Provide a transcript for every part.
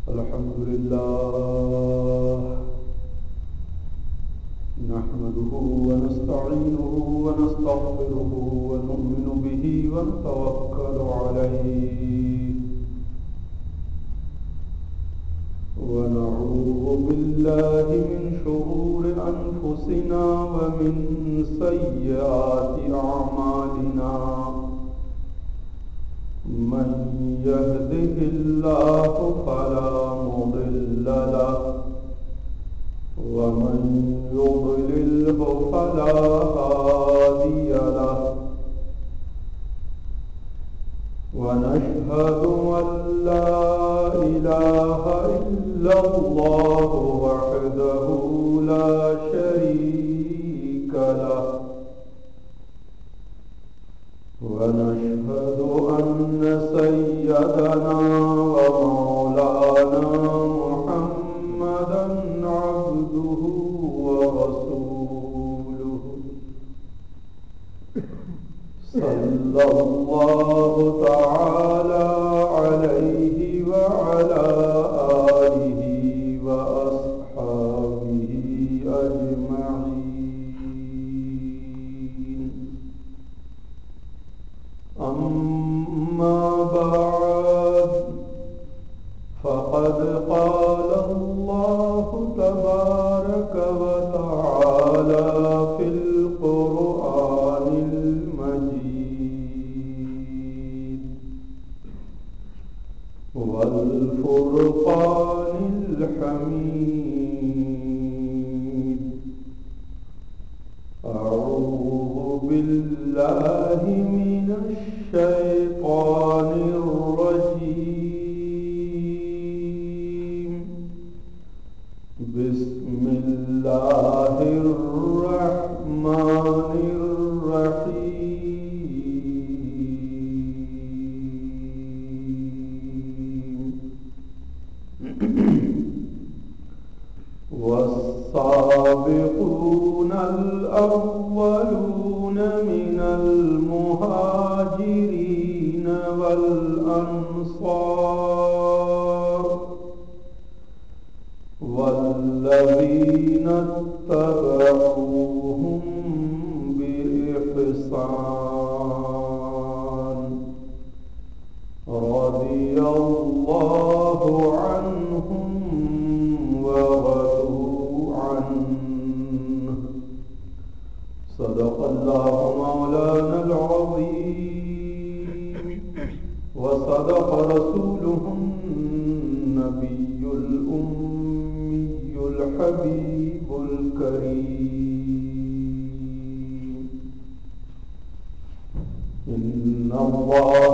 الحمد لله نحمده ونستعينه ونستغفره ونؤمن به ونتوكل عليه ونعوذ بالله من شرور أنفسنا ومن سيئات أعمالنا من يهده الله فلا مضل له ومن يضلله فلا هادي له ونشهد أن لا إله إلا الله وحده لا شريك له ونشهد أن سيدنا ومولانا محمدا عبده ورسوله صلى الله تعالى عليه وعلى آله وأصحابه أجمعين أما بعد فقد قال الله تبارك وتعالى في القرآن المجيد والفرقان الحميد أعوذ بالله من الشيطان الرجيم بسم الله الرحمن الرحيم والسابقون الأولون من المهاجرين والأنصار والذين اتبعوهم بإحسان رضي الله عنهم ورضوا عنه صدق الله مولانا العظيم وصدق رسوله النبي الأمي الحبيب الكريم إن الله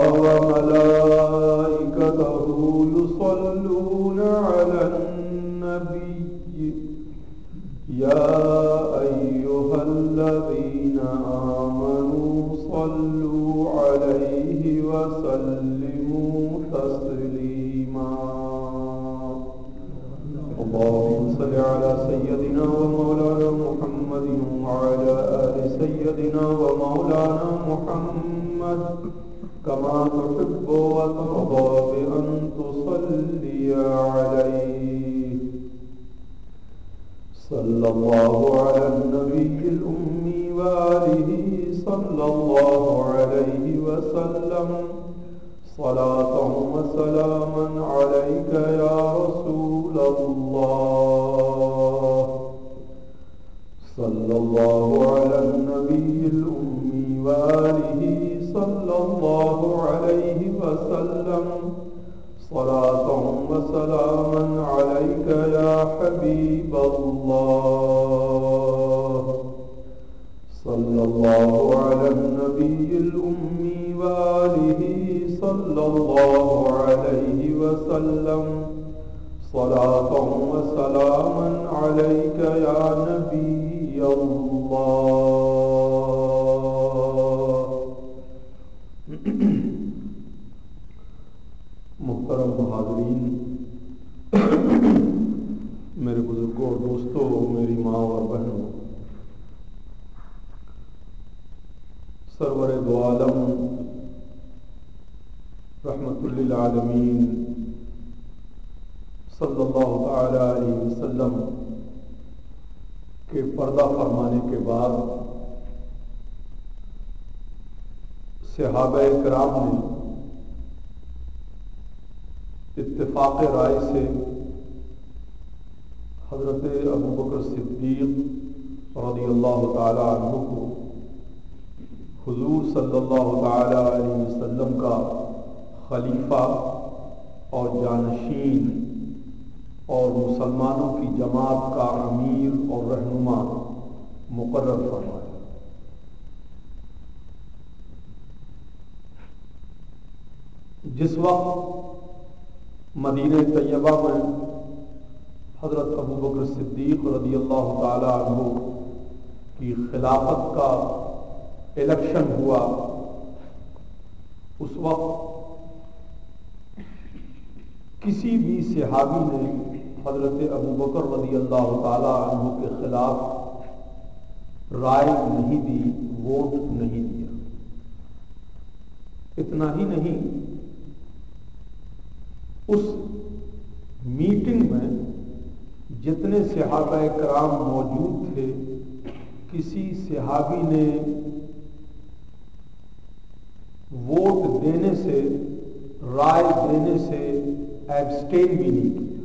وملائكته يصلون على النبي يا أيها الذين آمنوا صلوا عليه وسلموا تسليما اللهم صل على سيدنا ومولانا محمد وعلى آل سيدنا ومولانا محمد كما تحب وترضى بأن تصلي عليه صلى الله على النبي الأمي وآله صلى الله عليه وسلم صلاة وسلاما عليك يا رسول الله صلى الله على النبي الأمي وآله صلى الله عليه وسلم صلاة وسلاما عليك يا حبيب الله صلى الله على النبي الأمي وآله صلى الله عليه وسلم صلاة وسلاما عليك يا نبي الله محترم حاضرین، میرے بزرگوں اور دوستوں، میری ماں اور بہنوں، سرور دو عالم رحمت للعالمین صلی اللہ تعالی علیہ وسلم کے پردہ فرمانے کے بعد صحابہ کرام نے اتفاق رائے سے حضرت ابوبکر صدیق رضی اللہ تعالی عنہ کو حضور صلی اللہ تعالی علیہ وسلم کا خلیفہ اور جانشین اور مسلمانوں کی جماعت کا امیر اور رہنما مقرر فرمایا۔ جس وقت مدینہ طیبہ میں حضرت ابوبکر صدیق رضی اللہ تعالی عنہ کی خلافت کا الیکشن ہوا، اس وقت کسی بھی صحابی نے حضرت ابوبکر رضی اللہ تعالی عنہ کے خلاف رائے نہیں دی، ووٹ نہیں دیا۔ اتنا ہی نہیں، اس میٹنگ میں جتنے صحابہ کرام موجود تھے، کسی صحابی نے ووٹ دینے سے، رائے دینے سے ایبسٹین بھی نہیں کیا۔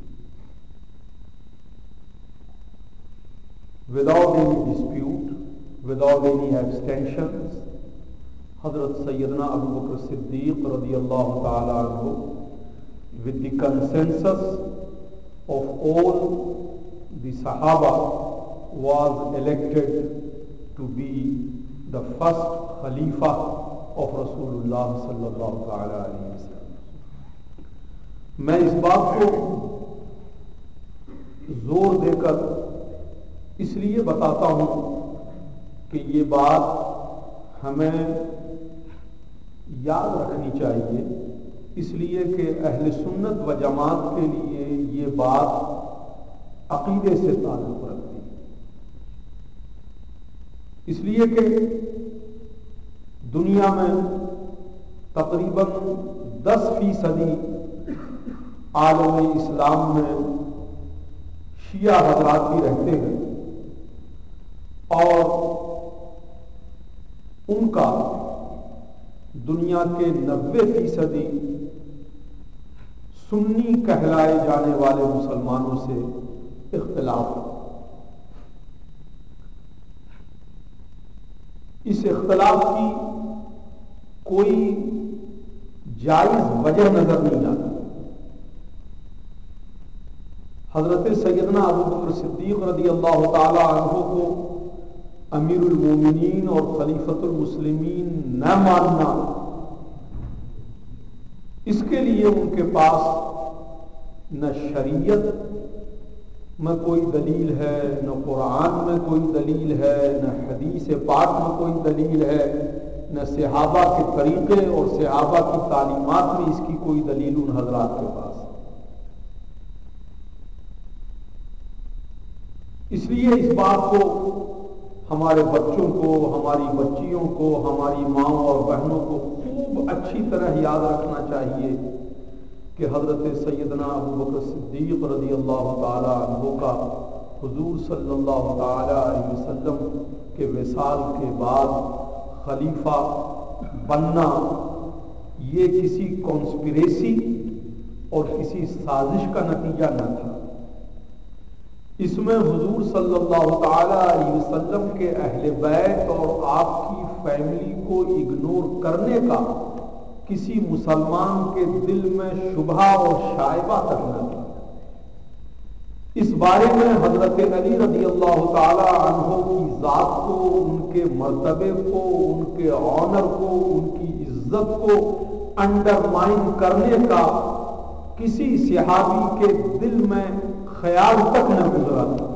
Without any dispute, without any abstention, حضرت سیدنا ابوبکر صدیق رضی اللہ تعالی عنہ with the consensus of all the Sahaba was elected to be the first Khalifa of Rasulullah sallallahu ta'ala alayhi wa sallam۔ میں اس بات کو زور دے کر اس لیے بتاتا ہوں کہ یہ بات ہمیں یاد رکھنی چاہیے، اس لیے کہ اہل سنت و جماعت کے لیے یہ بات عقیدے سے تعلق رکھتی ہے، اس لیے کہ دنیا میں تقریباً 10% عالم اسلام میں شیعہ حضرات بھی رہتے ہیں، اور ان کا دنیا کے 90% سنی کہلائے جانے والے مسلمانوں سے اختلاف ہے۔ اس اختلاف کی کوئی جائز وجہ نظر نہیں آتی۔ حضرت سیدنا ابوبکر صدیق رضی اللہ تعالی عنہ کو امیر المومنین اور خلیفۃ المسلمین نہ ماننا، اس کے لیے ان کے پاس نہ شریعت میں کوئی دلیل ہے، نہ قرآن میں کوئی دلیل ہے، نہ حدیث پاک میں کوئی دلیل ہے، نہ صحابہ کے طریقے اور صحابہ کی تعلیمات میں اس کی کوئی دلیل ان حضرات کے پاس ہے۔ اس لیے اس بات کو ہمارے بچوں کو، ہماری بچیوں کو، ہماری ماؤں اور بہنوں کو خوب اچھی طرح یاد رکھنا چاہیے کہ حضرت سیدنا ابوبکر صدیق رضی اللہ تعالی عنہ کا حضور صلی اللہ تعالی علیہ وسلم کے وصال کے بعد خلیفہ بننا یہ کسی کانسپریسی اور کسی سازش کا نتیجہ نہ تھا۔ اس میں حضور صلی اللہ تعالی علیہ وسلم کے اہل بیت اور آپ کی فیملی کو اگنور کرنے کا کسی مسلمان کے دل میں شبہ اور شائبہ تک نہ تھا۔ اس بارے میں حضرت علی رضی اللہ تعالی عنہ کی ذات کو، ان کے مرتبے کو، ان کے آنر کو، ان کی عزت کو انڈرمائن کرنے کا کسی صحابی کے دل میں خیال تک نہ گزرا تھا۔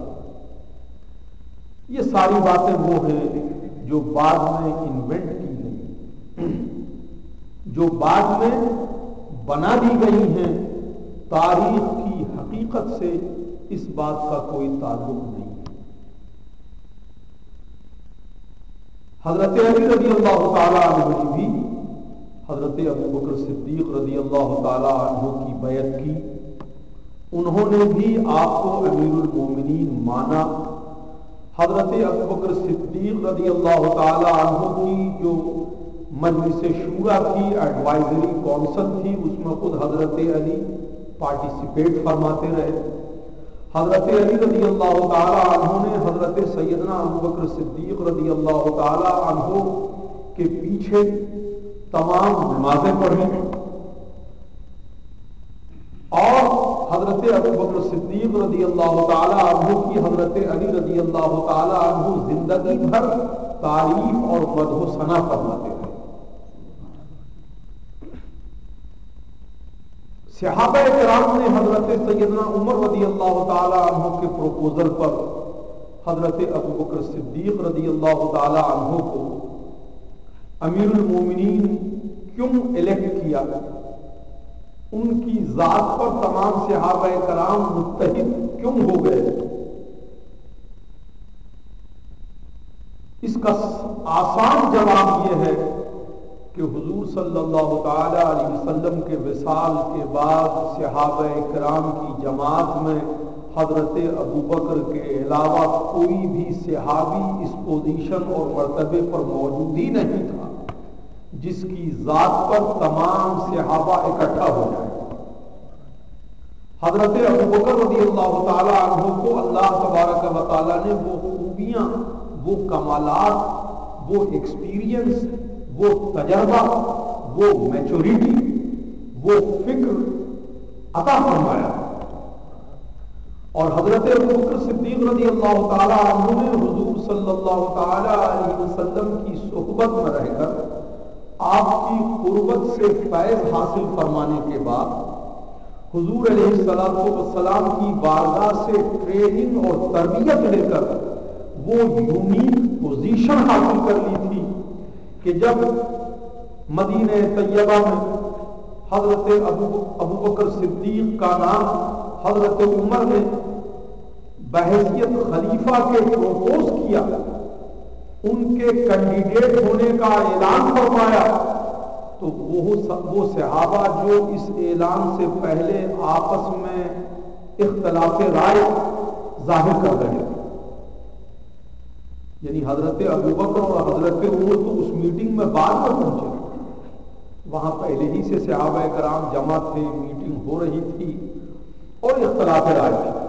یہ ساری باتیں وہ ہیں جو بعد میں انوینٹ کی گئی، جو بعد میں بنا دی گئی ہیں، تاریخ کی حقیقت سے اس بات کا کوئی تعلق نہیں ہے۔ حضرت علی رضی اللہ تعالی عنہ نے بھی حضرت ابوبکر صدیق رضی اللہ تعالی عنہ کی بیعت کی، انہوں نے بھی آپ کو امیر المومنین مانا۔ حضرت ابوبکر صدیق رضی اللہ تعالی عنہ کی جو مجلس شورا تھی، ایڈوائزری کونسل تھی، اس میں خود حضرت علی پارٹیسپیٹ فرماتے رہے۔ حضرت علی رضی اللہ تعالی عنہ نے حضرت سیدنا ابوبکر صدیق رضی اللہ تعالی عنہ کے پیچھے تمام نمازیں پڑھی، اور حضرت ابوبکر صدیق رضی اللہ تعالی عنہ کی حضرت علی رضی اللہ تعالی عنہ زندگی بھر تعریف اور مدح و ثنا فرماتے رہے۔ صحابہ کرام نے حضرت سیدنا عمر رضی اللہ تعالی عنہ کے پروپوزل پر حضرت ابوبکر صدیق رضی اللہ تعالی عنہ کو امیر المومنین کیوں الیکٹ کیا، ان کی ذات پر تمام صحابہ کرام متحد کیوں ہو گئے، اس کا آسان جواب یہ ہے کہ حضور صلی اللہ تعالی علیہ وسلم کے وصال کے بعد صحابہ کرام کی جماعت میں حضرت ابوبکر کے علاوہ کوئی بھی صحابی اس پوزیشن اور مرتبے پر موجود ہی نہیں تھا جس کی ذات پر تمام صحابہ اکٹھا ہو جائیں۔ حضرت ابوبکر رضی اللہ تعالی عنہ کو اللہ تبارک و تعالی نے وہ خوبیاں، وہ کمالات، وہ ایکسپیرینس، وہ تجربہ، وہ میچورٹی، وہ فکر عطا فرمایا، اور حضرت ابوبکر صدیق رضی اللہ تعالی عنہ نے حضور صلی اللہ تعالی علیہ وسلم کی صحبت میں رہ کر آپ کی قربت سے فیض حاصل فرمانے کے بعد حضور علیہ الصلوۃ والسلام کی بارگاہ سے ٹریننگ اور تربیت لے کر وہ یونیک پوزیشن حاصل کر لی تھی کہ جب مدینہ طیبہ میں حضرت ابوبکر صدیق کا نام حضرت عمر نے بحیثیت خلیفہ کے پروپوز کیا، ان کے کینڈیڈیٹ ہونے کا اعلان فرمایا، تو وہ صحابہ جو اس اعلان سے پہلے آپس میں اختلاف رائے ظاہر کر رہے تھے، یعنی حضرت ابوبکر اور حضرت عمر تو اس میٹنگ میں بعد میں پہنچے، وہاں پہلے ہی سے صحابہ کرام جمع تھے، میٹنگ ہو رہی تھی اور اختلاف رائے تھے۔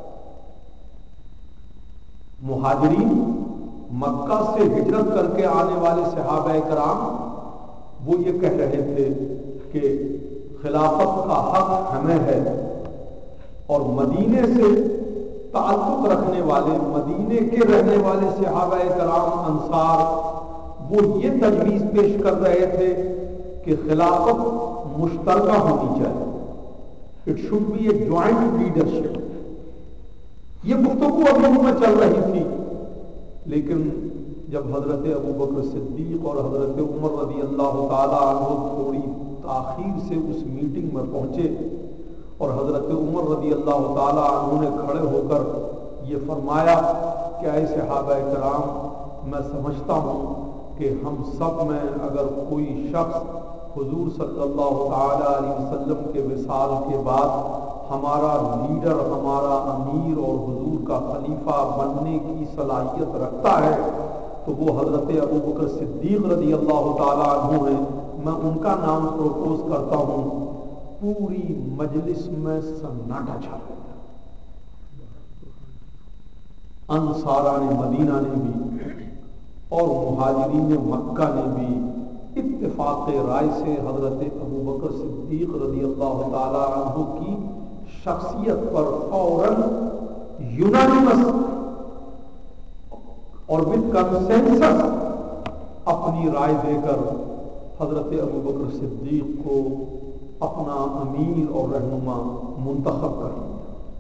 مہاجرین، مکہ سے ہجرت کر کے آنے والے صحابہ کرام وہ یہ کہہ رہے تھے کہ خلافت کا حق ہمیں ہے، اور مدینے سے تعلق رکھنے والے، مدینے کے رہنے والے صحابہ کرام انصار وہ یہ تجویز پیش کر رہے تھے کہ خلافت مشترکہ ہونی چاہیے، it should be a joint leadership. یہ گفتگو ابھی میں چل رہی تھی، لیکن جب حضرت ابوبکر صدیق اور حضرت عمر رضی اللہ تعالی عنہ تھوڑی تاخیر سے اس میٹنگ میں پہنچے اور حضرت عمر رضی اللہ تعالی عنہ نے کھڑے ہو کر یہ فرمایا کہ اے صحابہ کرام، میں سمجھتا ہوں کہ ہم سب میں اگر کوئی شخص حضور صلی اللہ تعالی علیہ وسلم کے وصال کے بعد ہمارا لیڈر، ہمارا امیر اور حضور کا خلیفہ بننے کی صلاحیت رکھتا ہے تو وہ حضرت ابوبکر صدیق رضی اللہ تعالی عنہ ہیں، میں ان کا نام پروپوز کرتا ہوں۔ پوری مجلس میں سناٹا چھا گیا، انصاران مدینہ نے بھی اور مہاجرین مکہ نے بھی اتفاق رائے سے حضرت ابوبکر صدیق رضی اللہ تعالی عنہ کی شخصیت پر فوراً یونانیمس اور وتھ کنسنسس اپنی رائے دے کر حضرت ابوبکر صدیق کو اپنا امیر اور رہنما منتخب کر لیا۔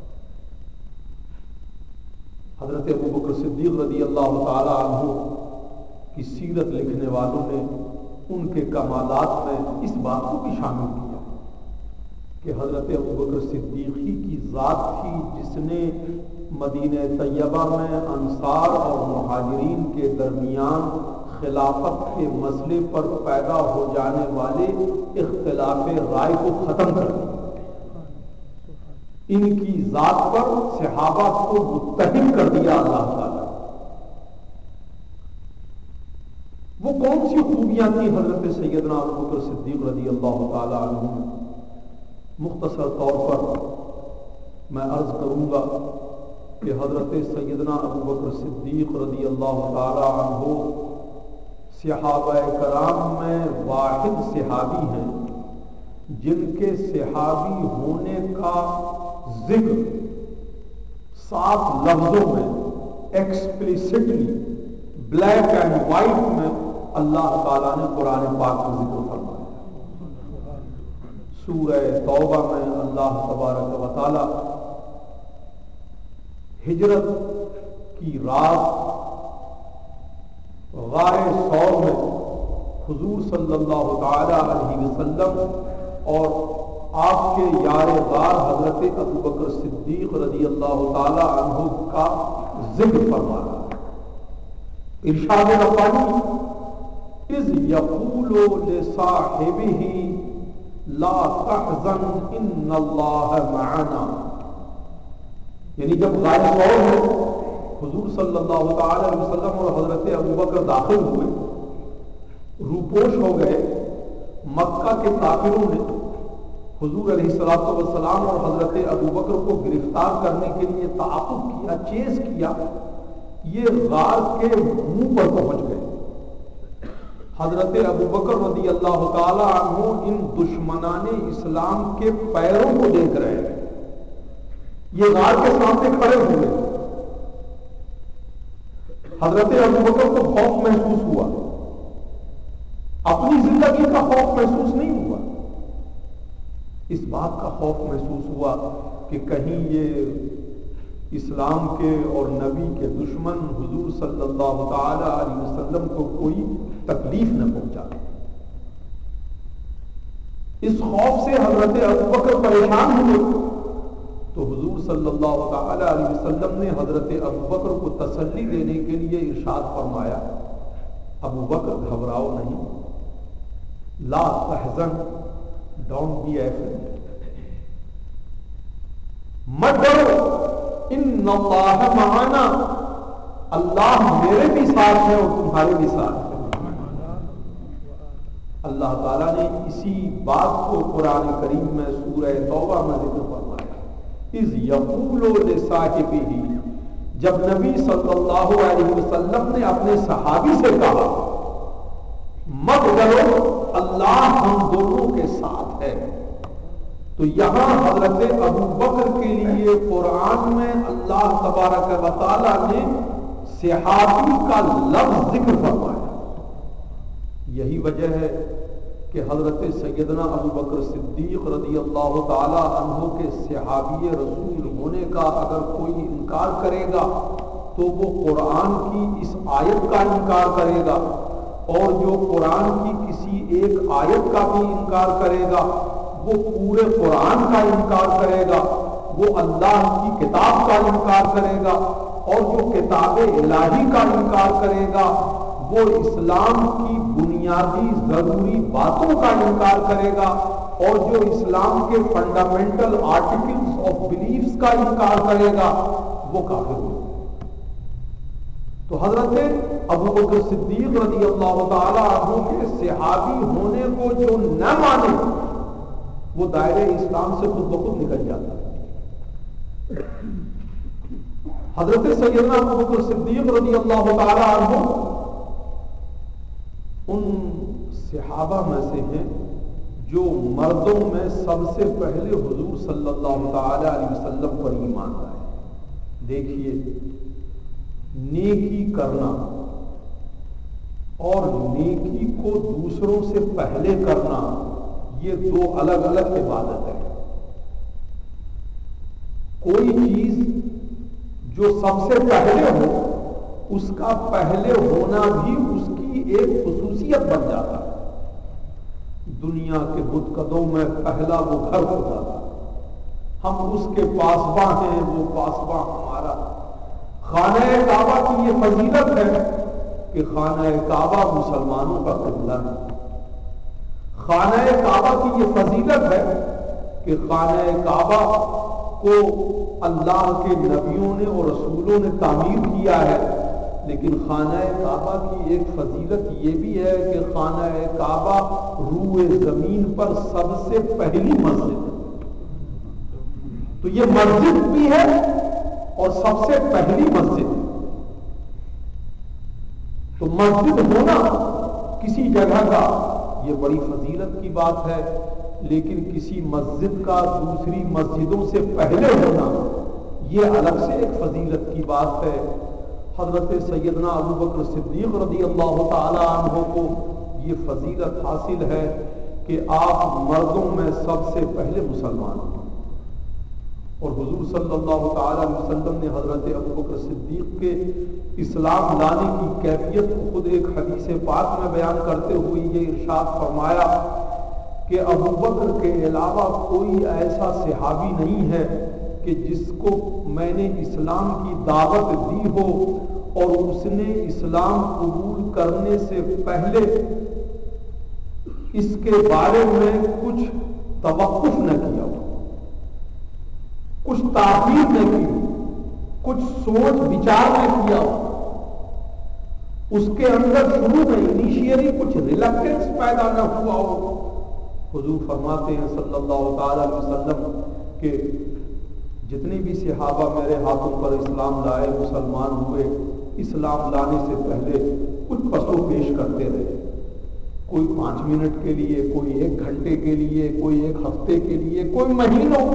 حضرت ابوبکر صدیق رضی اللہ تعالی عنہ کی سیرت لکھنے والوں نے ان کے کمالات میں اس بات کو بھی شامل کیا کہ حضرت ابوبکر صدیق ہی کی ذات تھی جس نے مدینہ طیبہ میں انصار اور مہاجرین کے درمیان خلافت کے مسئلے پر پیدا ہو جانے والے اختلاف رائے کو ختم کر دیا۔ ان کی ذات پر صحابہ کو متحد کر دیا اللہ تعالیٰ۔ وہ کون سی خوبیاں تھیں حضرت سیدنا ابوبکر صدیق رضی اللہ تعالیٰ عنہ میں؟ مختصر طور پر میں عرض کروں گا کہ حضرت سیدنا ابوبکر صدیق رضی اللہ تعالیٰ عنہ صحابہ کرام میں واحد صحابی ہیں جن کے صحابی ہونے کا ذکر صاف لفظوں میں ایکسپلیسٹلی بلیک اینڈ وائٹ میں اللہ تعالیٰ نے قرآن پاک میں ذکر فرمایا۔ سورہ توبہ میں اللہ تبارک و تعالیٰ ہجرت کی رات غار ثور میں حضور صلی اللہ تعالی علیہ وسلم اور آپ کے یار غار حضرت ابوبکر صدیق رضی اللہ تعالی عنہ کا ذکر فرمایا۔ ارشاد ربانی اذ یقول لصاحبہ لا تحزن ان اللہ معنا، یعنی جب غار ثور میں حضور صلی اللہ تعالی علیہ وسلم اور حضرت ابوبکر داخل ہوئے، روپوش ہو گئے، مکہ کے کافروں نے حضور علیہ الصلوۃ والسلام اور حضرت ابوبکر کو گرفتار کرنے کے لیے تعاقب کیا، چیز کیا، یہ غار کے منہ پر پہنچ گئے۔ حضرت ابوبکر رضی اللہ تعالی عنہ ان دشمنان اسلام کے پیروں کو دیکھ رہے ہیں، یہ غار کے سامنے کھڑے ہوئے۔ حضرت ابوبکر کو خوف محسوس ہوا، اپنی زندگی کا خوف محسوس نہیں ہوا، اس بات کا خوف محسوس ہوا کہ کہیں یہ اسلام کے اور نبی کے دشمن حضور صلی اللہ تعالی علیہ وسلم کو کوئی تکلیف نہ پہنچا۔ اس خوف سے حضرت ابوبکر پریشان ہوئے تو حضور صلی اللہ تعالی علیہ وسلم نے حضرت ابوبکر کو تسلی دینے کے لیے ارشاد فرمایا، ابوبکر گھبراؤ نہیں، لا تحزن، ڈونٹ بی افریڈ، مت ڈرو، ان اللہ معنا، اللہ میرے بھی ساتھ ہے اور تمہارے بھی ساتھ ہے۔ اللہ تعالیٰ نے اسی بات کو قرآن کریم میں سورہ توبہ میں ذکر فرمایا، اذ یقول لصاحبہ، جب نبی صلی اللہ علیہ وسلم نے اپنے صحابی سے کہا مت ڈرو، اللہ ہم دونوں کے ساتھ ہے، تو یہاں حضرت ابوبکر کے لیے قرآن میں اللہ تبارک و تعالی نے صحابی کا لفظ ذکر فرمایا۔ یہی وجہ ہے کہ حضرت سیدنا ابوبکر صدیق رضی اللہ تعالی عنہ کے صحابی رسول ہونے کا اگر کوئی انکار کرے گا تو وہ قرآن کی اس آیت کا انکار کرے گا، اور جو قرآن کی کسی ایک آیت کا بھی انکار کرے گا وہ پورے قرآن کا انکار کرے گا، وہ اللہ کی کتاب کا انکار کرے گا، اور جو کتاب الہی کا انکار کرے گا وہ اسلام کی بنیادی ضروری باتوں کا انکار کرے گا، اور جو اسلام کے فنڈامنٹل آرٹیکلز آف بلیفز کا انکار کرے گا وہ کافر ہوگا۔ تو حضرت ابوبکر صدیق رضی اللہ تعالی عنہ کے صحابی ہونے کو جو نہ مانے وہ دائرہ اسلام سے خود بخود نکل جاتا ہے۔ حضرت سیدنا ابوبکر صدیق رضی اللہ تعالی عنہ ان صحابہ میں سے ہیں جو مردوں میں سب سے پہلے حضور صلی اللہ تعالی علیہ وسلم پر ایمان لائے۔ دیکھیے، نیکی کرنا اور نیکی کو دوسروں سے پہلے کرنا یہ دو الگ الگ عبادت ہے۔ کوئی چیز جو سب سے پہلے ہو اس کا پہلے ہونا بھی اس کی ایک خصوصیت بن جاتا ہے۔ دنیا کے بتکدوں میں پہلا وہ گھر ہوتا تھا، ہم اس کے پاسباں ہیں، وہ پاسباں ہمارا۔ خانہ کعبہ کی یہ فضیلت ہے کہ خانہ کعبہ مسلمانوں کا قبلہ ہے۔ خانہ کعبہ کی یہ فضیلت ہے کہ خانہ کعبہ کو اللہ کے نبیوں نے اور رسولوں نے تعمیر کیا ہے، لیکن خانہ کعبہ کی ایک فضیلت یہ بھی ہے کہ خانہ کعبہ روئے زمین پر سب سے پہلی مسجد ہے۔ تو یہ مسجد بھی ہے اور سب سے پہلی مسجد ہے۔ تو مسجد ہونا کسی جگہ کا یہ بڑی فضیلت کی بات ہے، لیکن کسی مسجد کا دوسری مسجدوں سے پہلے ہونا یہ الگ سے ایک فضیلت کی بات ہے۔ حضرت سیدنا ابو بکر صدیق رضی اللہ تعالی عنہ کو یہ فضیلت حاصل ہے کہ آپ مردوں میں سب سے پہلے مسلمان ہیں، اور حضور صلی اللہ تعالی علیہ وسلم نے حضرت ابو بکر صدیق کے اسلام لانے کی کیفیت کو خود ایک حدیث پاک میں بیان کرتے ہوئے یہ ارشاد فرمایا کہ ابو بکر کے علاوہ کوئی ایسا صحابی نہیں ہے کہ جس کو میں نے اسلام کی دعوت دی ہو اور اس نے اسلام قبول کرنے سے پہلے اس کے بارے میں کچھ توقف نہ کیا ہو، کچھ تاخیر نہ کی، کچھ سوچ بچار نہ کیا ہو، اس کے اندر شروع میں انیشیلی کچھ ریلکٹنس پیدا نہ ہوا ہو۔ حضور فرماتے ہیں صلی اللہ تعالی علیہ وسلم کہ جتنے بھی صحابہ میرے ہاتھوں پر اسلام لائے، مسلمان ہوئے، اسلام لانے سے پہلے کچھ پس و پیش کرتے رہے، کوئی 5 منٹ کے لیے، کوئی 1 گھنٹے کے لیے، کوئی 1 ہفتے کے لیے، کوئی مہینوں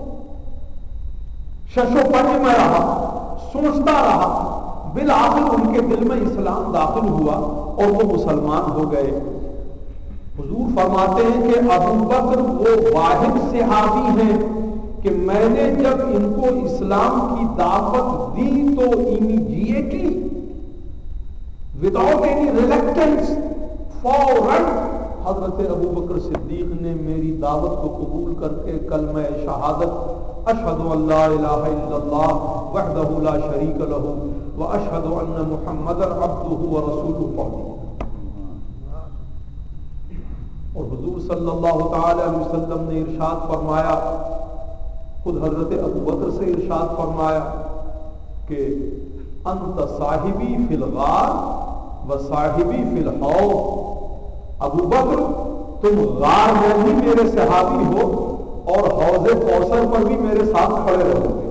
شش و پنج میں رہا، سوچتا رہا، بالآخر ان کے دل میں اسلام داخل ہوا اور وہ مسلمان ہو گئے۔ حضور فرماتے ہیں کہ ابو بکر وہ واحد صحابی ہیں کہ میں نے جب ان کو اسلام کی دعوت دی تو امیڈیٹلی وداؤٹ اینی ریلیکٹنس فوراً حضرت ابو بکر صدیق نے میری دعوت کو قبول کر کے کلمہ شہادت اشہد ان لا الہ الا اللہ وحدہ لا شریک لہ واشہد ان محمدا عبدہ ورسولہ پڑھی، اور حضور صلی اللہ تعالی علیہ وسلم نے ارشاد فرمایا، خود حضرت ابو بکر سے ارشاد فرمایا کہ انت صاحبی فی الغار و صاحبی فی الحوض، ابو بکر تم غار میں بھی میرے صحابی ہو اور حوض کوثر پر بھی میرے ساتھ کھڑے رہو گے۔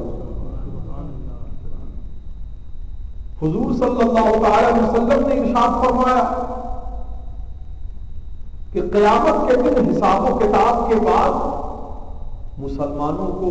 حضور صلی اللہ تعالی علیہ وسلم نے ارشاد فرمایا کہ قیامت کے دن حساب و کتاب کے بعد مسلمانوں کو،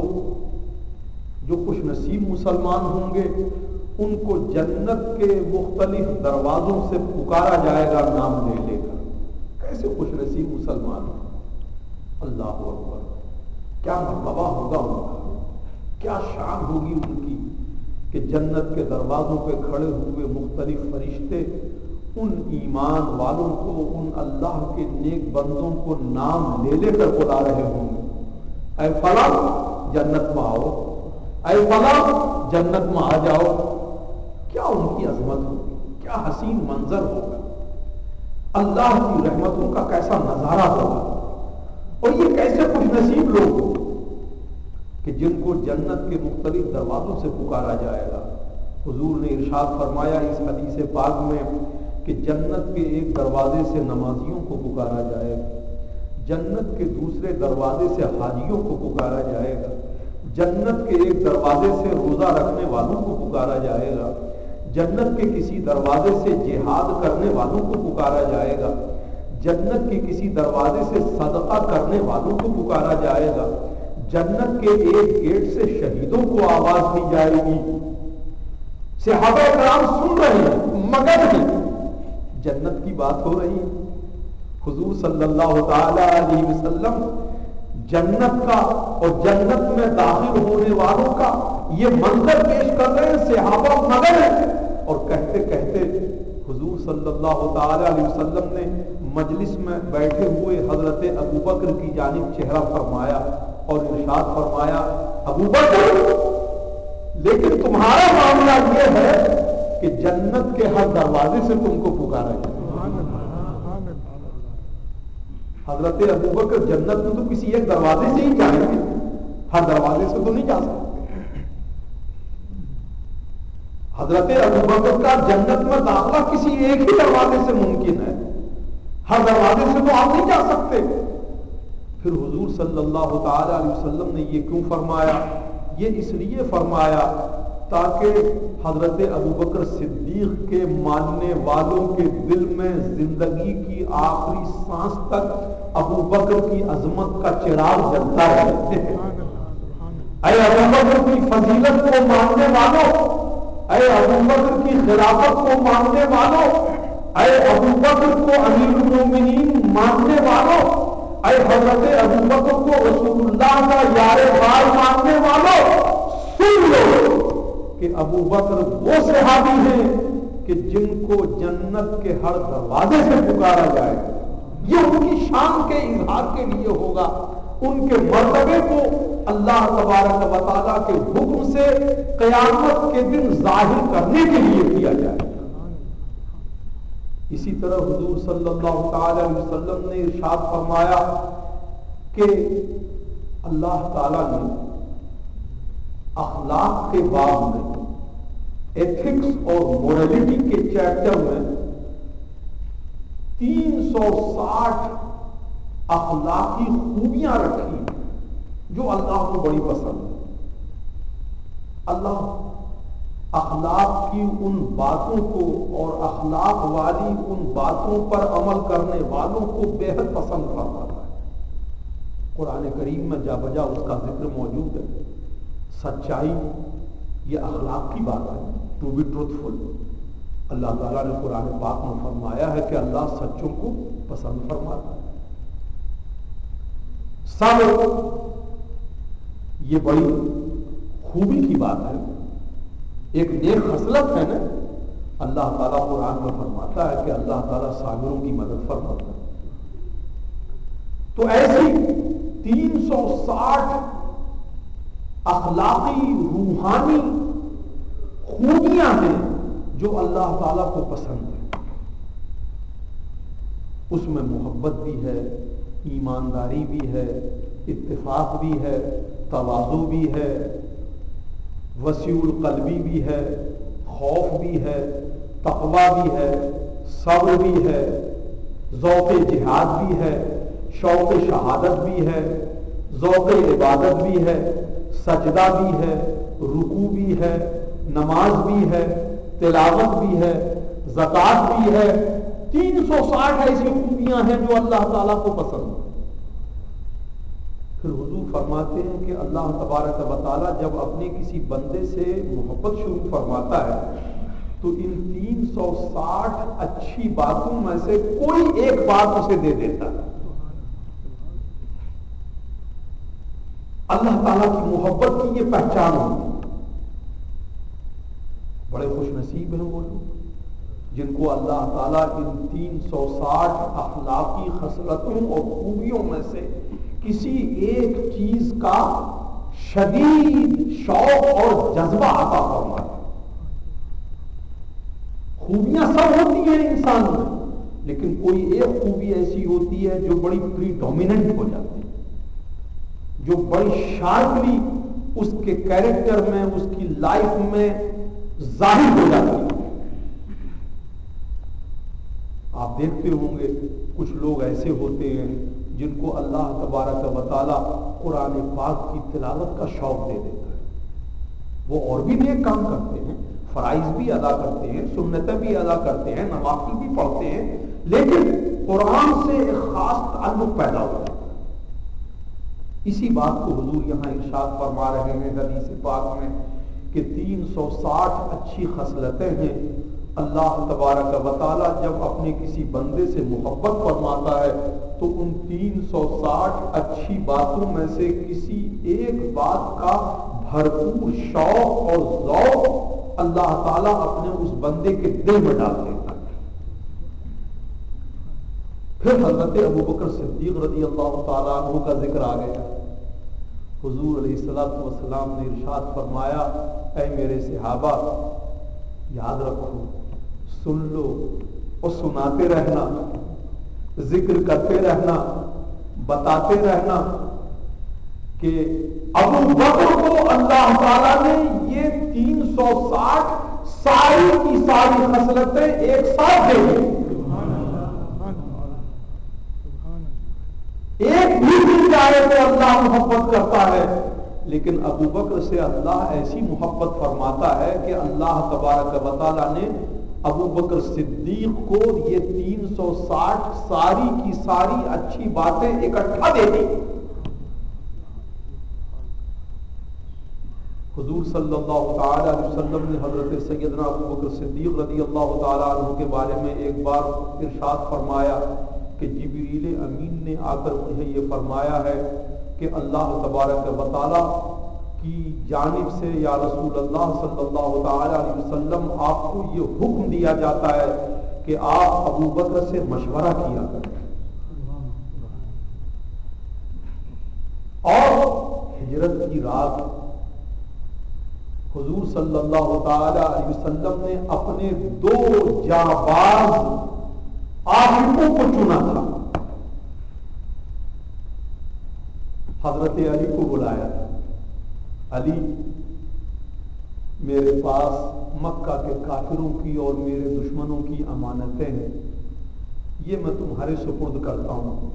جو خوش نصیب مسلمان ہوں گے، ان کو جنت کے مختلف دروازوں سے پکارا جائے گا نام لے لے کر۔ کیسے خوش نصیب مسلمان ہیں، اللہ اکبر، کیا مرتبہ ہوگا ان کا، کیا شان ہوگی ان کی کہ جنت کے دروازوں پہ کھڑے ہوئے مختلف فرشتے ان ایمان والوں کو، ان اللہ کے نیک بندوں کو نام لے لے کر بلا رہے ہوں گے، اے فلاں جنت میں آؤ، اے فلاں جنت میں آ جاؤ۔ کیا ان کی عظمت ہوگی، کیا حسین منظر ہوگا، اللہ کی رحمتوں کا کیسا نظارہ ہوگا، اور یہ کیسے خوش نصیب لوگ ہوں کہ جن کو جنت کے مختلف دروازوں سے پکارا جائے گا۔ حضور نے ارشاد فرمایا اس حدیث پاک میں کہ جنت کے ایک دروازے سے نمازیوں کو پکارا جائے گا، جنت کے دوسرے دروازے سے حاجیوں کو پکارا جائے گا، جنت کے ایک دروازے سے روزہ رکھنے والوں کو پکارا جائے گا، جنت کے کسی دروازے سے جہاد کرنے والوں کو پکارا جائے گا، جنت کے کسی دروازے سے صدقہ کرنے والوں کو پکارا جائے گا، جنت کے ایک گیٹ سے شہیدوں کو آواز دی جائے گی۔ صحابہ کرام سن رہے ہیں، مگر جنت کی بات ہو رہی ہے۔ حضور صلی اللہ تعالی علیہ وسلم جنت کا اور جنت میں داخل ہونے والوں کا یہ منظر پیش کر رہے ہیں، صحابہ مگر ہیں، اور کہتے کہتے حضور صلی اللہ تعالی علیہ وسلم نے مجلس میں بیٹھے ہوئے حضرت ابو بکر کی جانب چہرہ فرمایا اور ارشاد فرمایا، ابو بکر لیکن تمہارا معاملہ یہ ہے کہ جنت کے ہر دروازے سے تم کو پکارا جائے۔ حضرت ابو بکر جنت میں تو کسی ایک دروازے سے ہی جائیں گے، ہر دروازے سے تو نہیں جا سکتے. حضرت ابوبکر کا جنت میں داخلہ کسی ایک ہی دروازے سے ممکن ہے، ہر دروازے سے تو آپ نہیں جا سکتے. پھر حضور صلی اللہ تعالی علیہ وسلم نے یہ کیوں فرمایا؟ یہ اس لیے فرمایا تاکہ حضرت ابوبکر صدیق کے ماننے والوں کے دل میں زندگی کی آخری سانس تک ابوبکر کی عظمت کا چراغ جلتا رہے. اے ابوبکر کی فضیلت کو ماننے والوں، اے ابوبکر کی خلافت کو ماننے والوں، اے ابوبکر کو امیر المومنین ماننے والوں، اے حضرت ابوبکر کو رسول اللہ کا یار غار ماننے والوں، سن لو کہ ابوبکر وہ صحابی ہیں کہ جن کو جنت کے ہر دروازے سے پکارا جائے. یہ ان کی شان کے اظہار کے لیے ہوگا، ان کے مرتبے کو اللہ تبارک و تعالیٰ کے حکم سے قیامت کے دن ظاہر کرنے کے لیے کیا جائے. اسی طرح حضور صلی اللہ تعالی علیہ وسلم نے ارشاد فرمایا کہ اللہ تعالیٰ نے اخلاق کے باب میں، ایتھکس اور مورالٹی کے چیپٹر میں 360 اخلاقی خوبیاں رکھی جو اللہ کو بڑی پسند ہے. اللہ اخلاق کی ان باتوں کو اور اخلاق والی ان باتوں پر عمل کرنے والوں کو بے حد پسند فرماتا ہے. قرآن کریم میں جا بجا اس کا ذکر موجود ہے. سچائی یہ اخلاق کی بات ہے، ٹو بی ٹروتھفل. اللہ تعالیٰ نے قرآن پاک میں فرمایا ہے کہ اللہ سچوں کو پسند فرماتا ہے. صبر یہ بڑی خوبی کی بات ہے، ایک نیک خصلت ہے نا. اللہ تعالیٰ قرآن میں فرماتا ہے کہ اللہ تعالیٰ صابروں کی مدد فرماتا ہے. تو ایسی 360 اخلاقی روحانی خوبیاں ہیں جو اللہ تعالیٰ کو پسند ہے. اس میں محبت بھی ہے، ایمانداری بھی ہے، اتفاق بھی ہے، تواضع بھی ہے، وسیع القلبی بھی ہے، خوف بھی ہے، تقوی بھی ہے، صبر بھی ہے، ذوق جہاد بھی ہے، شوق شہادت بھی ہے، ذوق عبادت بھی ہے، سجدہ بھی ہے، رکوع بھی ہے، نماز بھی ہے، تلاوت بھی ہے، زکوٰۃ بھی ہے. 360 ایسی خوبیاں ہیں جو اللہ تعالیٰ کو پسند ہیں. پھر حضور فرماتے ہیں کہ اللہ تبارک و تعالیٰ جب اپنے کسی بندے سے محبت شروع فرماتا ہے تو ان 360 اچھی باتوں میں سے کوئی ایک بات اسے دے دیتا ہے. اللہ تعالیٰ کی محبت کی یہ پہچان ہوتی ہے. بڑے خوش نصیب ہیں وہ لوگ جن کو اللہ تعالیٰ ان 360 اخلاقی خصلتوں اور خوبیوں میں سے کسی ایک چیز کا شدید شوق اور جذبہ عطا فرماتا ہے. خوبیاں سب ہوتی ہیں انسان میں، لیکن کوئی ایک خوبی ایسی ہوتی ہے جو بڑی پری ڈومیننٹ ہو جاتی ہے، جو بڑی شارپلی اس کے کیریکٹر میں، اس کی لائف میں ظاہر ہو جاتی ہے. آپ دیکھتے ہوں گے کچھ لوگ ایسے ہوتے ہیں جن کو اللہ تبارک و تعالیٰ قرآن پاک کی تلاوت کا شوق دے دیتا ہے. وہ اور بھی نیک کام کرتے ہیں، فرائض بھی ادا کرتے ہیں، سنتیں بھی ادا کرتے ہیں، نوافل بھی پڑھتے ہیں، لیکن قرآن سے ایک خاص تعلق پیدا ہوتا ہے. اسی بات کو حضور یہاں ارشاد فرما رہے ہیں حدیث پاک میں کہ 360 اچھی خصلتیں ہیں. اللہ تبارک و تعالیٰ جب اپنے کسی بندے سے محبت فرماتا ہے تو ان 360 اچھی باتوں میں سے کسی ایک بات کا بھرپور شوق اور ذوق اللہ تعالیٰ اپنے اس بندے کے دل میں ڈال دیتا ہے. پھر حضرت ابوبکر صدیق رضی اللہ تعالیٰ عنہ کا ذکر آ گیا. حضور علیہ الصلوۃ والسلام نے ارشاد فرمایا، اے میرے صحابہ یاد رکھو، سن لو اور سناتے رہنا، ذکر کرتے رہنا، بتاتے رہنا کہ ابو بکر کو اللہ تعالیٰ نے یہ 360 ساری کی ساری خصلتیں ایک ساتھ دے دی. ایک بھی دن جائے تو اللہ محبت کرتا ہے، لیکن ابو بکر سے اللہ ایسی محبت فرماتا ہے کہ اللہ تبارک و تعالیٰ نے ابو بکر صدیق کو یہ 360 ساری کی ساری اچھی باتیں اکٹھا دے دی. حضور صلی اللہ تعالی علیہ وسلم نے حضرت سیدنا ابو بکر صدیق رضی اللہ تعالی عنہ کے بارے میں ایک بار ارشاد فرمایا کہ جبریل امین نے آ کر مجھے یہ فرمایا ہے کہ اللہ تبارک و تعالی کی جانب سے یا رسول اللہ صلی اللہ تعالی علیہ وسلم آپ کو یہ حکم دیا جاتا ہے کہ آپ ابو بکر سے مشورہ کیا کریں. اور ہجرت کی رات حضور صلی اللہ تعالی علیہ وسلم نے اپنے 2 جانباز عاشقوں کو چنا تھا. حضرت علی کو بلایا تھا. علی، میرے پاس مکہ کے کافروں کی اور میرے دشمنوں کی امانتیں ہیں، یہ میں تمہارے سپرد کرتا ہوں،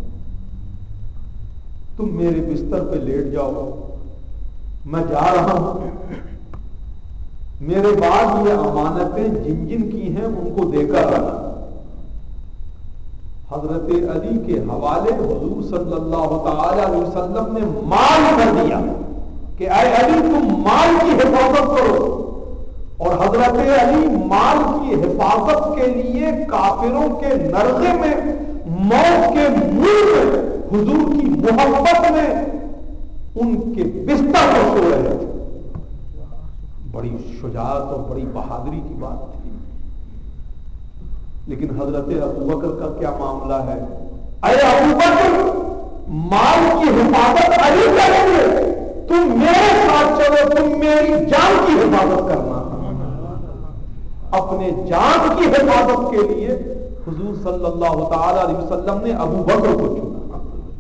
تم میرے بستر پہ لیٹ جاؤ، میں جا رہا ہوں، میرے بعد یہ امانتیں جن جن کی ہیں ان کو دے کر آنا. حضرت علی کے حوالے حضور صلی اللہ تعالی علیہ وسلم نے مال کر دیا کہ اے علی تم مال کی حفاظت کرو. اور حضرت علی مال کی حفاظت کے لیے کافروں کے نرغے میں، موت کے منہ میں، حضور کی محبت میں ان کے بستر پر سو رہے تھے. بڑی شجاعت اور بڑی بہادری کی بات تھی. لیکن حضرت ابو بکر کا کیا معاملہ ہے؟ اے ابو بکر، مال کی حفاظت علی کریں گے، تم میرے ساتھ چلو، تم میری جان کی حفاظت کرنا. اپنے جان کی حفاظت کے لیے حضور صلی اللہ تعالی علیہ وسلم نے ابو بکر کو چنا.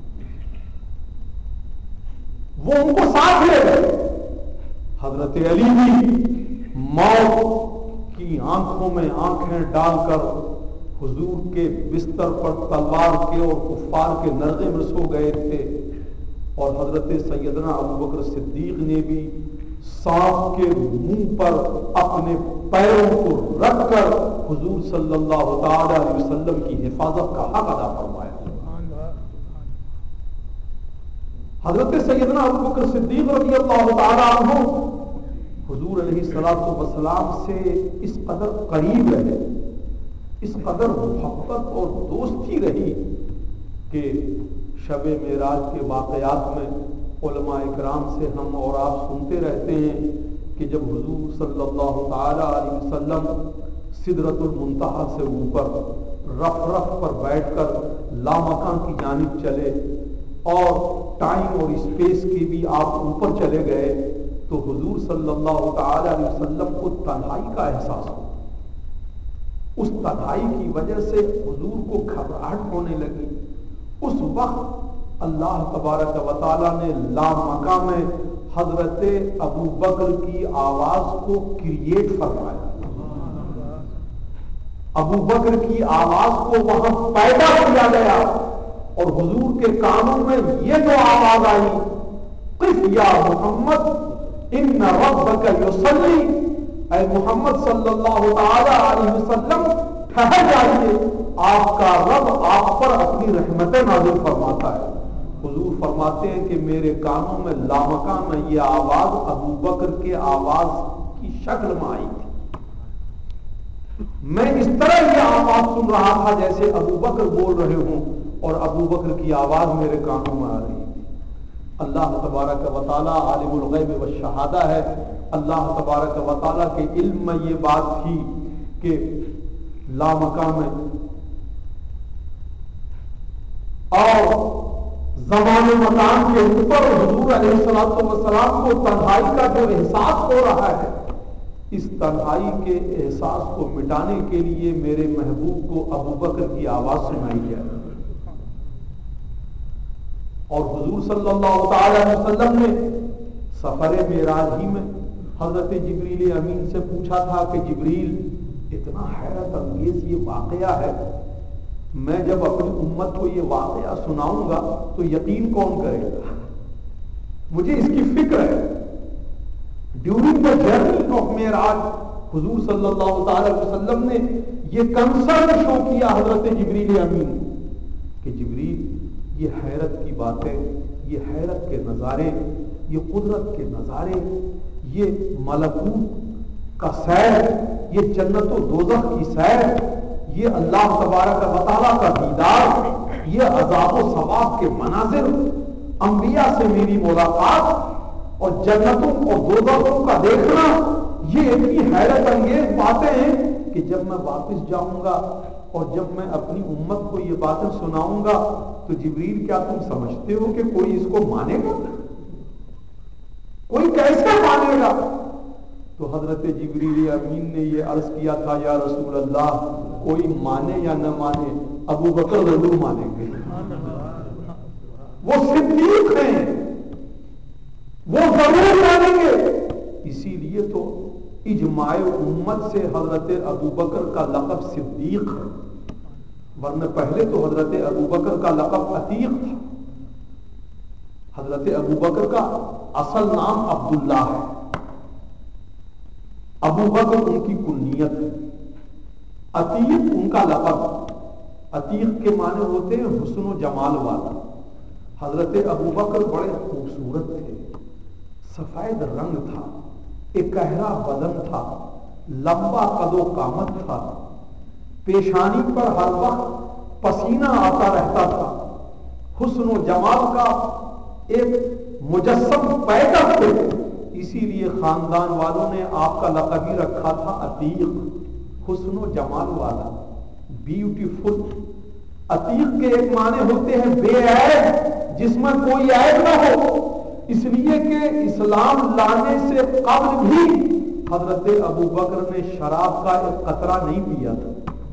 وہ ان کو ساتھ لے گئے. حضرت علی بھی موت کی آنکھوں میں آنکھیں ڈال کر حضور کے بستر پر تلوار کے اور کفار کے نرغے میں سو گئے تھے. اور حضرت سیدنا ابو بکر صدیق نے بھی سانپ کے منہ پر اپنے پیروں کو رکھ کر حضور صلی اللہ تعالی علیہ وسلم کی حفاظت کا حق ادا فرمایا. حضرت سیدنا ابو بکر صدیق رضی اللہ تعالی عنہ حضور علیہ الصلوۃ والسلام سے اس قدر قریب رہے، اس قدر محبت اور دوستی رہی کہ شب معراج کے واقعات میں علماء اکرام سے ہم اور آپ سنتے رہتے ہیں کہ جب حضور صلی اللہ تعالی علیہ وسلم سدرۃ المنتہا سے اوپر رف رف پر بیٹھ کر لامکان کی جانب چلے اور ٹائم اور اسپیس کی بھی آپ اوپر چلے گئے تو حضور صلی اللہ تعالی علیہ وسلم کو تنہائی کا احساس ہوا. اس تنہائی کی وجہ سے حضور کو گھبراہٹ ہونے لگی. اس وقت اللہ تبارک و تعالی نے لامکان میں حضرت ابو بکر کی آواز کو کریٹ فرمایا. ابو بکر کی آواز کو وہاں پیدا کیا گیا اور حضور کے کانوں میں یہ جو آواز آئی، قف یا محمد ان ربک یصلی، اے محمد صلی اللہ تعالی علیہ وسلم ٹھہر جائیے، آپ کا رب آپ پر اپنی رحمتیں نازل فرماتا ہے. حضور فرماتے ہیں کہ میرے کانوں میں لامکان میں یہ آواز ابو بکر کے آواز کی شکل میں آئی تھی. میں اس طرح یہ آواز سن رہا تھا جیسے ابو بکر بول رہے ہوں اور ابو بکر کی آواز میرے کانوں میں آ رہی تھی. اللہ تبارک و تعالی عالم الغیب والشہادہ ہے. اللہ تبارک و تعالی کے علم میں یہ بات تھی کہ لامکان میں اور زمان و مکان کے اوپر حضور علیہ الصلوۃ والسلام کو تنہائی کا جو احساس ہو رہا ہے، اس تنہائی کے احساس کو مٹانے کے لیے میرے محبوب کو ابو بکر کی آواز سنائی جائے. اور حضور صلی اللہ تعالی علیہ وسلم نے سفر معراج ہی میں حضرت جبریل امین سے پوچھا تھا کہ جبریل اتنا حیرت انگیز یہ واقعہ ہے، میں جب اپنی امت کو یہ واقعہ سناؤں گا تو یقین کون کرے گا؟ مجھے اس کی فکر ہے۔ ڈیورنگ دا جرنی آف معراج حضور صلی اللہ تعالی وسلم نے یہ کنسرن شو کیا حضرت جبریل امین کہ جبریل یہ حیرت کی باتیں، یہ حیرت کے نظارے، یہ قدرت کے نظارے، یہ ملکوت کا سیر، یہ جنت و دوزخ کی سیر، یہ اللہ تبارک و تعالیٰ کا دیدار، یہ عذاب و ثواب کے مناظر، انبیاء سے میری ملاقات اور جنتوں اور دوزخوں کا دیکھنا، یہ اتنی حیرت انگیز باتیں ہیں کہ جب میں واپس جاؤں گا اور جب میں اپنی امت کو یہ باتیں سناؤں گا تو جبریل کیا تم سمجھتے ہو کہ کوئی اس کو مانے گا؟ کوئی کیسے مانے گا؟ تو حضرت جبریل امین نے یہ عرض کیا تھا، یا رسول اللہ کوئی مانے یا نہ مانے ابو بکر ضرور مانیں گے، وہ صدیق ہیں، وہ ضرور مانیں گے۔ اسی لیے تو اجماع امت سے حضرت ابو بکر کا لقب صدیق ہے، ورنہ پہلے تو حضرت ابو بکر کا لقب عتیق تھا۔ حضرت ابو بکر کا اصل نام عبداللہ ہے، ابو بکر ان کی کنیت ہے، عتیق ان کا لقب ہے۔ عتیق کے معنی ہوتے ہیں حسن و جمال والا۔ حضرت ابو بکر بڑے خوبصورت تھے، سفید رنگ تھا، ایک گہرا بدن تھا، لمبا قد و قامت تھا، پیشانی پر ہر وقت پسینہ آتا رہتا تھا، حسن و جمال کا ایک مجسم پیدا تھے، اسی لیے خاندان والوں نے آپ کا لقب ہی رکھا تھا عتیق، حسن و جمال والا، بیوٹیفل۔ عتیق کے ایک معنی ہوتے ہیں بے عیب، جس میں کوئی عیب نہ ہو، اس لیے کہ اسلام لانے سے قبل بھی حضرت ابو بکر نے شراب کا ایک قطرہ نہیں پیا تھا۔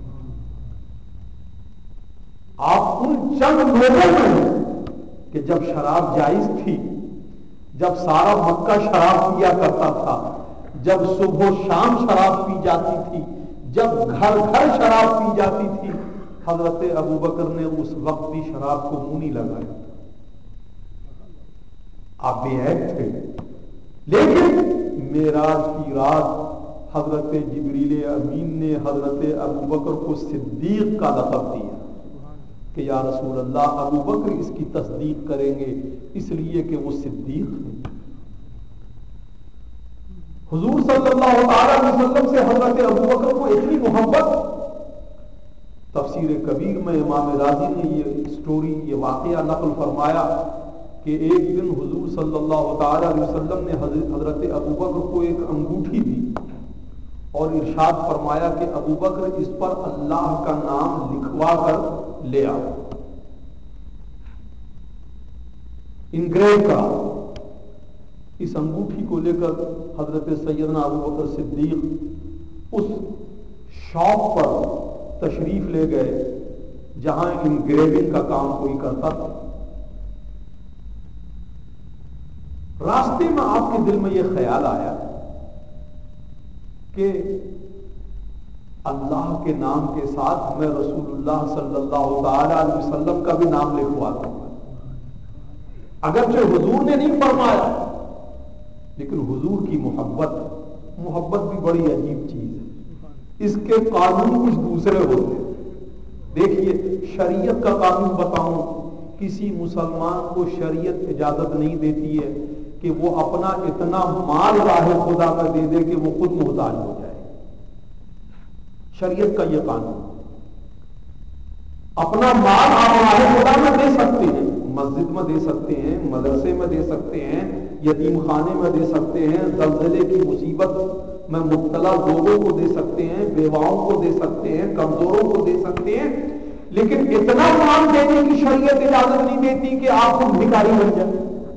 آپ ان چند لوگوں میں کہ جب شراب جائز تھی، جب سارا مکہ شراب پیا کرتا تھا، جب صبح و شام شراب پی جاتی تھی، جب گھر گھر شراب پی جاتی تھی، حضرت ابو بکر نے اس وقت بھی شراب کو منہ نہیں لگایا۔ آپ بے عیب تھے، لیکن معراج کی رات حضرت جبریل امین نے حضرت ابو بکر کو صدیق کا لقب دیا کہ یا رسول اللہ ابو بکر اس کی تصدیق کریں گے، اس لیے کہ وہ صدیق ہیں۔ حضور صلی اللہ علیہ وسلم سے حضرت ابو بکر کو اتنی محبت، تفسیر کبیر میں امام راضی نے یہ سٹوری، یہ واقعہ نقل فرمایا کہ ایک دن حضور صلی اللہ تعالی علیہ وسلم نے حضرت ابو بکر کو ایک انگوٹھی دی اور ارشاد فرمایا کہ ابو بکر اس پر اللہ کا نام لکھوا کر لے آؤ، انگریو کرا۔ اس انگوٹھی کو لے کر حضرت سیدنا ابو بکر صدیق اس شاپ پر تشریف لے گئے جہاں انگریونگ کا کام کوئی کرتا تھا۔ راستے میں آپ کے دل میں یہ خیال آیا کہ اللہ کے نام کے ساتھ میں رسول اللہ صلی اللہ تعالی علیہ وسلم کا بھی نام لکھواتا ہوں۔ اگرچہ حضور نے نہیں فرمایا، لیکن حضور کی محبت بھی بڑی عجیب چیز ہے، اس کے قانون کچھ دوسرے ہوتے ہیں۔ دیکھیے شریعت کا قانون بتاؤں، کسی مسلمان کو شریعت اجازت نہیں دیتی ہے کہ وہ اپنا اتنا مال راہ خدا میں دے دے کہ وہ خود محتاج ہو جائے۔ شریعت کا یہ قانون، اپنا مال آپ راہ خدا میں دے سکتے ہیں، مسجد میں دے سکتے ہیں، مدرسے میں دے سکتے ہیں، یتیم خانے میں دے سکتے ہیں، زلزلے کی مصیبت میں مبتلا لوگوں کو دے سکتے ہیں، بیواؤں کو دے سکتے ہیں، کمزوروں کو دے سکتے ہیں، لیکن اتنا مال دینے کی شریعت اجازت نہیں دیتی کہ آپ خود بھکاری بن جائیں۔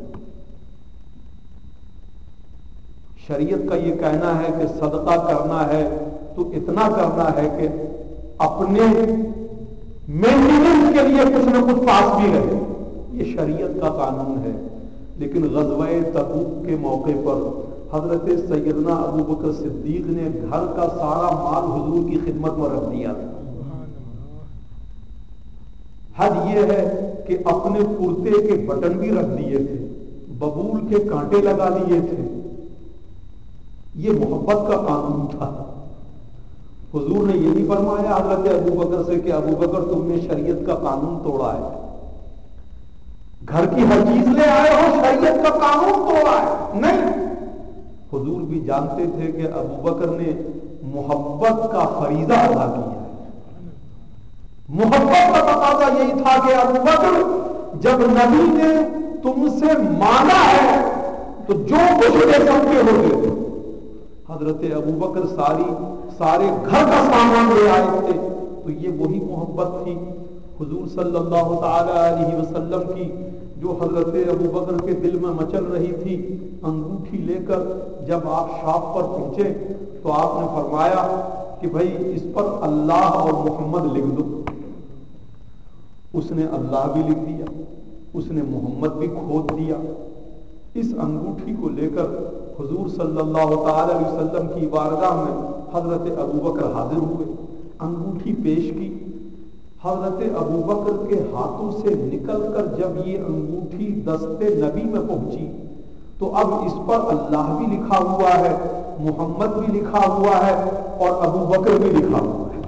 شریعت کا یہ کہنا ہے کہ صدقہ کرنا ہے تو اتنا کرنا ہے کہ اپنے مینٹیننس کے لیے کچھ نہ کچھ پاس بھی رہے۔ یہ شریعت کا قانون ہے. لیکن غزوہ تبوک کے موقع پر حضرت سیدنا ابو بکر صدیق نے گھر کا سارا مال حضور کی خدمت میں رکھ دیا. حد یہ ہے کہ اپنے کرتے کے بٹن بھی رکھ دیے تھے, ببول کے کانٹے لگا لیے تھے. یہ محبت کا قانون تھا. حضور نے یہ نہیں فرمایا حضرت ابو بکر سے کہ ابو بکر تم نے شریعت کا قانون توڑا ہے, گھر کی ہر چیز لے آئے ہو, شریعت کا قانون توڑا ہے. نہیں, حضور بھی جانتے تھے کہ ابو بکر نے محبت کا فریضہ ادا کیا ہے. محبت کا تقاضا یہی تھا کہ ابو بکر جب نبی نے تم سے مانگا ہے تو جو کچھ دے سکتے ہو دے دو. حضرت ابو بکر سارے گھر کا سامان لے آئے تھے. تو یہ وہی محبت تھی حضور صلی اللہ تعالی علیہ وسلم کی جو حضرت ابو بکر کے دل میں مچل رہی تھی. انگوٹھی لے کر جب آپ شاپ پر پہنچے تو آپ نے فرمایا کہ بھائی اس پر اللہ اور محمد لکھ دو. اس نے اللہ بھی لکھ دیا, اس نے محمد بھی کھود دیا. اس انگوٹھی کو لے کر حضور صلی اللہ تعالی علیہ وسلم کی بارگاہ میں حضرت ابو بکر حاضر ہوئے. انگوٹھی پیش کی. حضرت ابو بکر کے ہاتھوں سے نکل کر جب یہ انگوٹھی دست نبی میں پہنچی تو اب اس پر اللہ بھی لکھا ہوا ہے, محمد بھی لکھا ہوا ہے اور ابو بکر بھی لکھا ہوا ہے.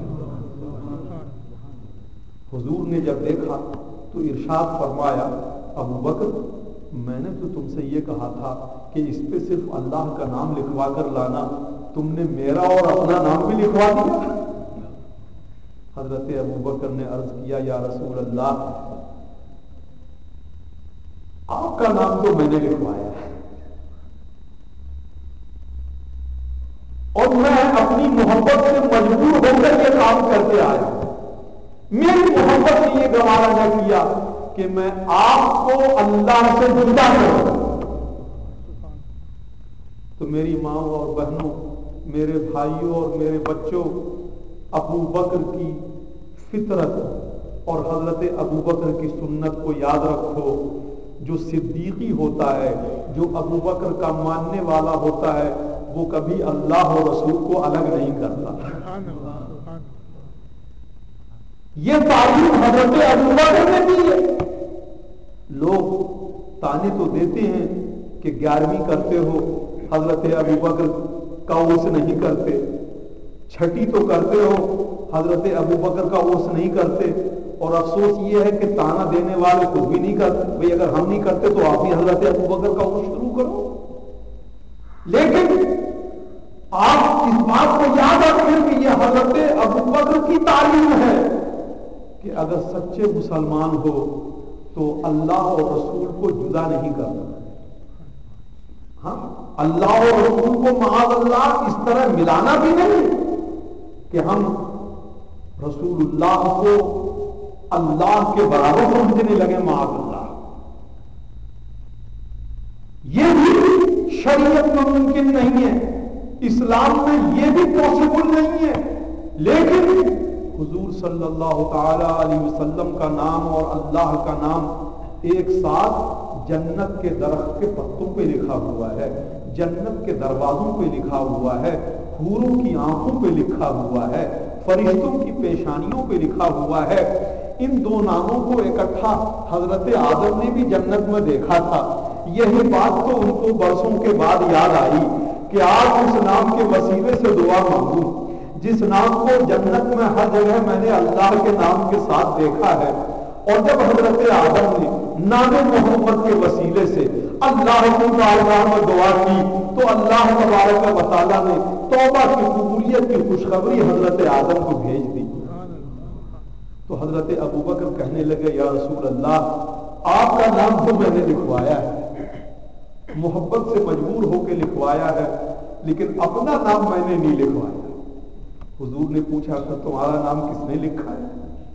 حضور نے جب دیکھا تو ارشاد فرمایا ابو بکر میں نے تو تم سے یہ کہا تھا کہ اس پہ صرف اللہ کا نام لکھوا کر لانا, تم نے میرا اور اپنا نام بھی لکھوا دیا. حضرت ابو بکر نے عرض کیا یا رسول اللہ آپ کا نام تو میں نے لکھوایا ہے اور میں اپنی محبت سے مجبور ہو کر یہ کام کر کے آیا. میری محبت نے یہ گوارا نہ کیا کہ میں آپ کو اللہ سے جدا کروں. تو میری ماں اور بہنوں, میرے بھائیوں اور میرے بچوں, ابو بکر کی فطرت اور حضرت ابو بکر کی سنت کو یاد رکھو. جو صدیقی ہوتا ہے, جو ابو بکر کا ماننے والا ہوتا ہے, وہ کبھی اللہ اور رسول کو الگ نہیں کرتا. یہ تعلیم حضرت ابو بکر نے دی ہے. لوگ تانے تو دیتے ہیں کہ 11ویں کرتے ہو, حضرت ابو بکر کا عرس نہیں کرتے. چھٹی تو کرتے ہو, حضرت ابو بکر کا عرس نہیں کرتے. اور افسوس یہ ہے کہ تانا دینے والے خود بھی نہیں کرتے. بھئی اگر ہم نہیں کرتے تو آپ بھی حضرت ابو بکر کا عرس شروع کرو. لیکن آپ اس بات کو یاد رکھیں کہ یہ حضرت ابو بکر کی تعلیم ہے کہ اگر سچے مسلمان ہو تو اللہ اور رسول کو جدا نہیں کرنا. ہاں, اللہ اور رسول کو معاذ اللہ اس طرح ملانا بھی نہیں کہ ہم رسول اللہ کو اللہ کے برابر سمجھنے لگے. معاذ اللہ, یہ بھی شریعت میں ممکن نہیں ہے, اسلام میں یہ بھی پاسبل نہیں ہے. لیکن حضور صلی اللہ تعالی علیہ وسلم کا نام اور اللہ کا نام ایک ساتھ جنت کے درخت کے پتوں پہ لکھا ہوا ہے, جنت کے دروازوں پہ لکھا ہوا ہے, حوروں کی آنکھوں پہ لکھا ہوا ہے, فرشتوں کی پیشانیوں پہ لکھا ہوا ہے. ان دو ناموں کو اکٹھا حضرت آدم نے بھی جنت میں دیکھا تھا. یہی بات تو ان کو برسوں کے بعد یاد آئی کہ آج اس نام کے وسیلے سے دعا مانگوں جس نام کو جنت میں ہر جگہ میں نے اللہ کے نام کے ساتھ دیکھا ہے. اور جب حضرت آدم نے نام محمد کے وسیلے سے اللہ کی بارگاہ میں دعا کی تو اللہ تبارک و تعالیٰ نے توبہ کی قبولیت کی خوشخبری حضرت آدم کو بھیج دی. تو حضرت ابو بکر کہنے لگے یا رسول اللہ آپ کا نام تو میں نے لکھوایا ہے, محبت سے مجبور ہو کے لکھوایا ہے, لیکن اپنا نام میں نے نہیں لکھوایا. حضور نے پوچھا تو تمہارا نام کس نے لکھا ہے,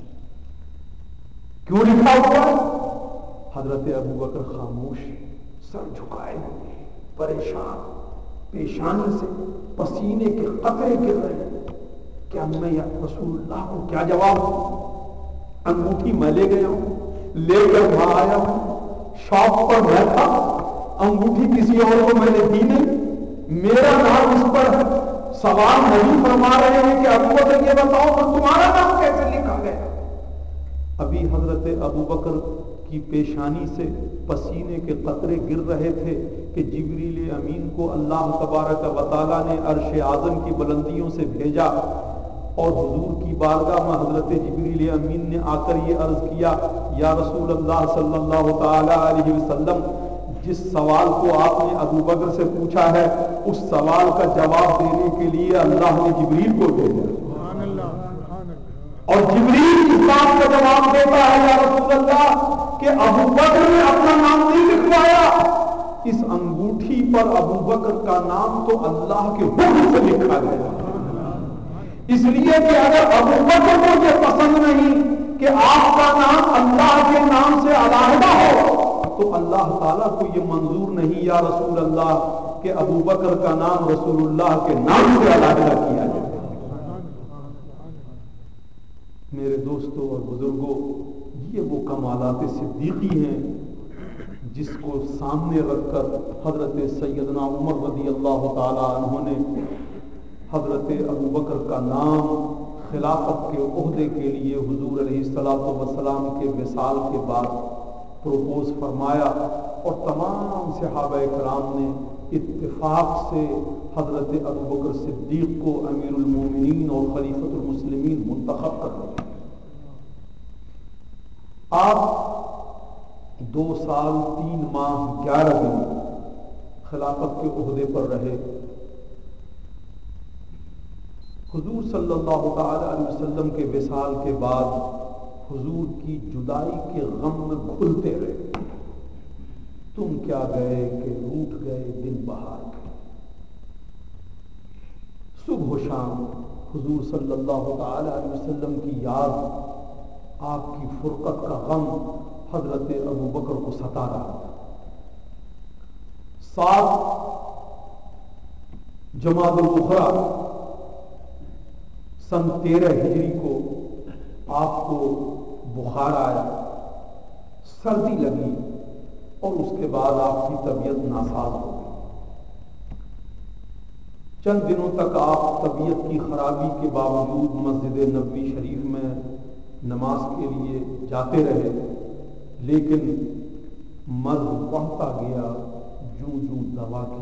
کیوں لکھا ہوا ہے؟ حضرت ابو بکر خاموش, سر جھکائے, پریشان, پیشانی سے پسینے کے قطرے گر رہے. کیا میں یا رسول اللہ کو کیا جواب دوں؟ انگوٹھی میں لے گیا ہوں, لے کر میں آیا ہوں، شاپ پر میں تھا، انگوٹھی کسی اور کو میں نے دی نہیں، میرا نام اس پر ہے۔ سوال نبی فرما رہے ہیں کہ ابو بکر یہ بتاؤ تو تمہارا نام کیسے لکھا گیا؟ ابھی حضرت ابو بکر کی پیشانی سے پسینے کے قطرے گر رہے تھے کہ جبریل امین کو اللہ تبارک و تعالیٰ نے عرش اعظم کی بلندیوں سے بھیجا، اور حضور کی بارگاہ میں حضرت جبریل امین نے آ کر یہ عرض کیا، یا رسول اللہ صلی اللہ تعالی علیہ وسلم، جس سوال کو آپ نے ابو بکر سے پوچھا ہے اس سوال کا جواب دینے کے لیے اللہ نے جبریل کو بھیجا، اور جبریل اس بات کا جواب دیتا ہے یا رسول اللہ کہ ابو بکر نے اپنا نام نہیں لکھوایا، اس انگوٹھی پر ابو بکر کا نام تو اللہ کے حکم سے لکھا گیا، اس لیے کہ اگر ابو بکر کو یہ پسند نہیں کہ آپ کا نام اللہ کے نام سے علیحدہ ہو تو اللہ تعالیٰ کو یہ منظور نہیں یا رسول اللہ کہ ابو بکر کا نام رسول اللہ کے نام سے علیحدہ کیا جائے۔ میرے دوستوں اور بزرگوں، یہ وہ کمالات صدیقی ہیں جس کو سامنے رکھ کر حضرت سیدنا عمر رضی اللہ تعالی عنہ نے حضرت ابو بکر کا نام خلافت کے عہدے کے لیے حضور علیہ الصلوۃ والسلام کے وصال کے بعد پروپوز فرمایا، اور تمام صحابہ کرام نے اتفاق سے حضرت ابو بکر صدیق کو امیر المومنین اور خلیفۃ المسلمین منتخب کر لیا۔ آپ 2 سال 3 ماہ 11 دن خلافت کے عہدے پر رہے۔ حضور صلی اللہ تعالی علیہ وسلم کے وصال کے بعد حضور کی جدائی کے غم میں گھلتے رہے، تم کیا گئے کہ روٹ گئے دن بہار کے، صبح و شام حضور صلی اللہ تعالی علیہ وسلم کی یاد، آپ کی فرقت کا غم حضرت ابو بکر کو ستا رہا تھا۔ 7 جمادی الاخری سن 13 ہجری کو آپ کو بخار آیا، سردی لگی، اور اس کے بعد آپ کی طبیعت ناساز ہو گئی۔ چند دنوں تک آپ طبیعت کی خرابی کے باوجود مسجد نبوی شریف میں نماز کے لیے جاتے رہے، لیکن مرض بڑھتا گیا جوں جوں دوا کی۔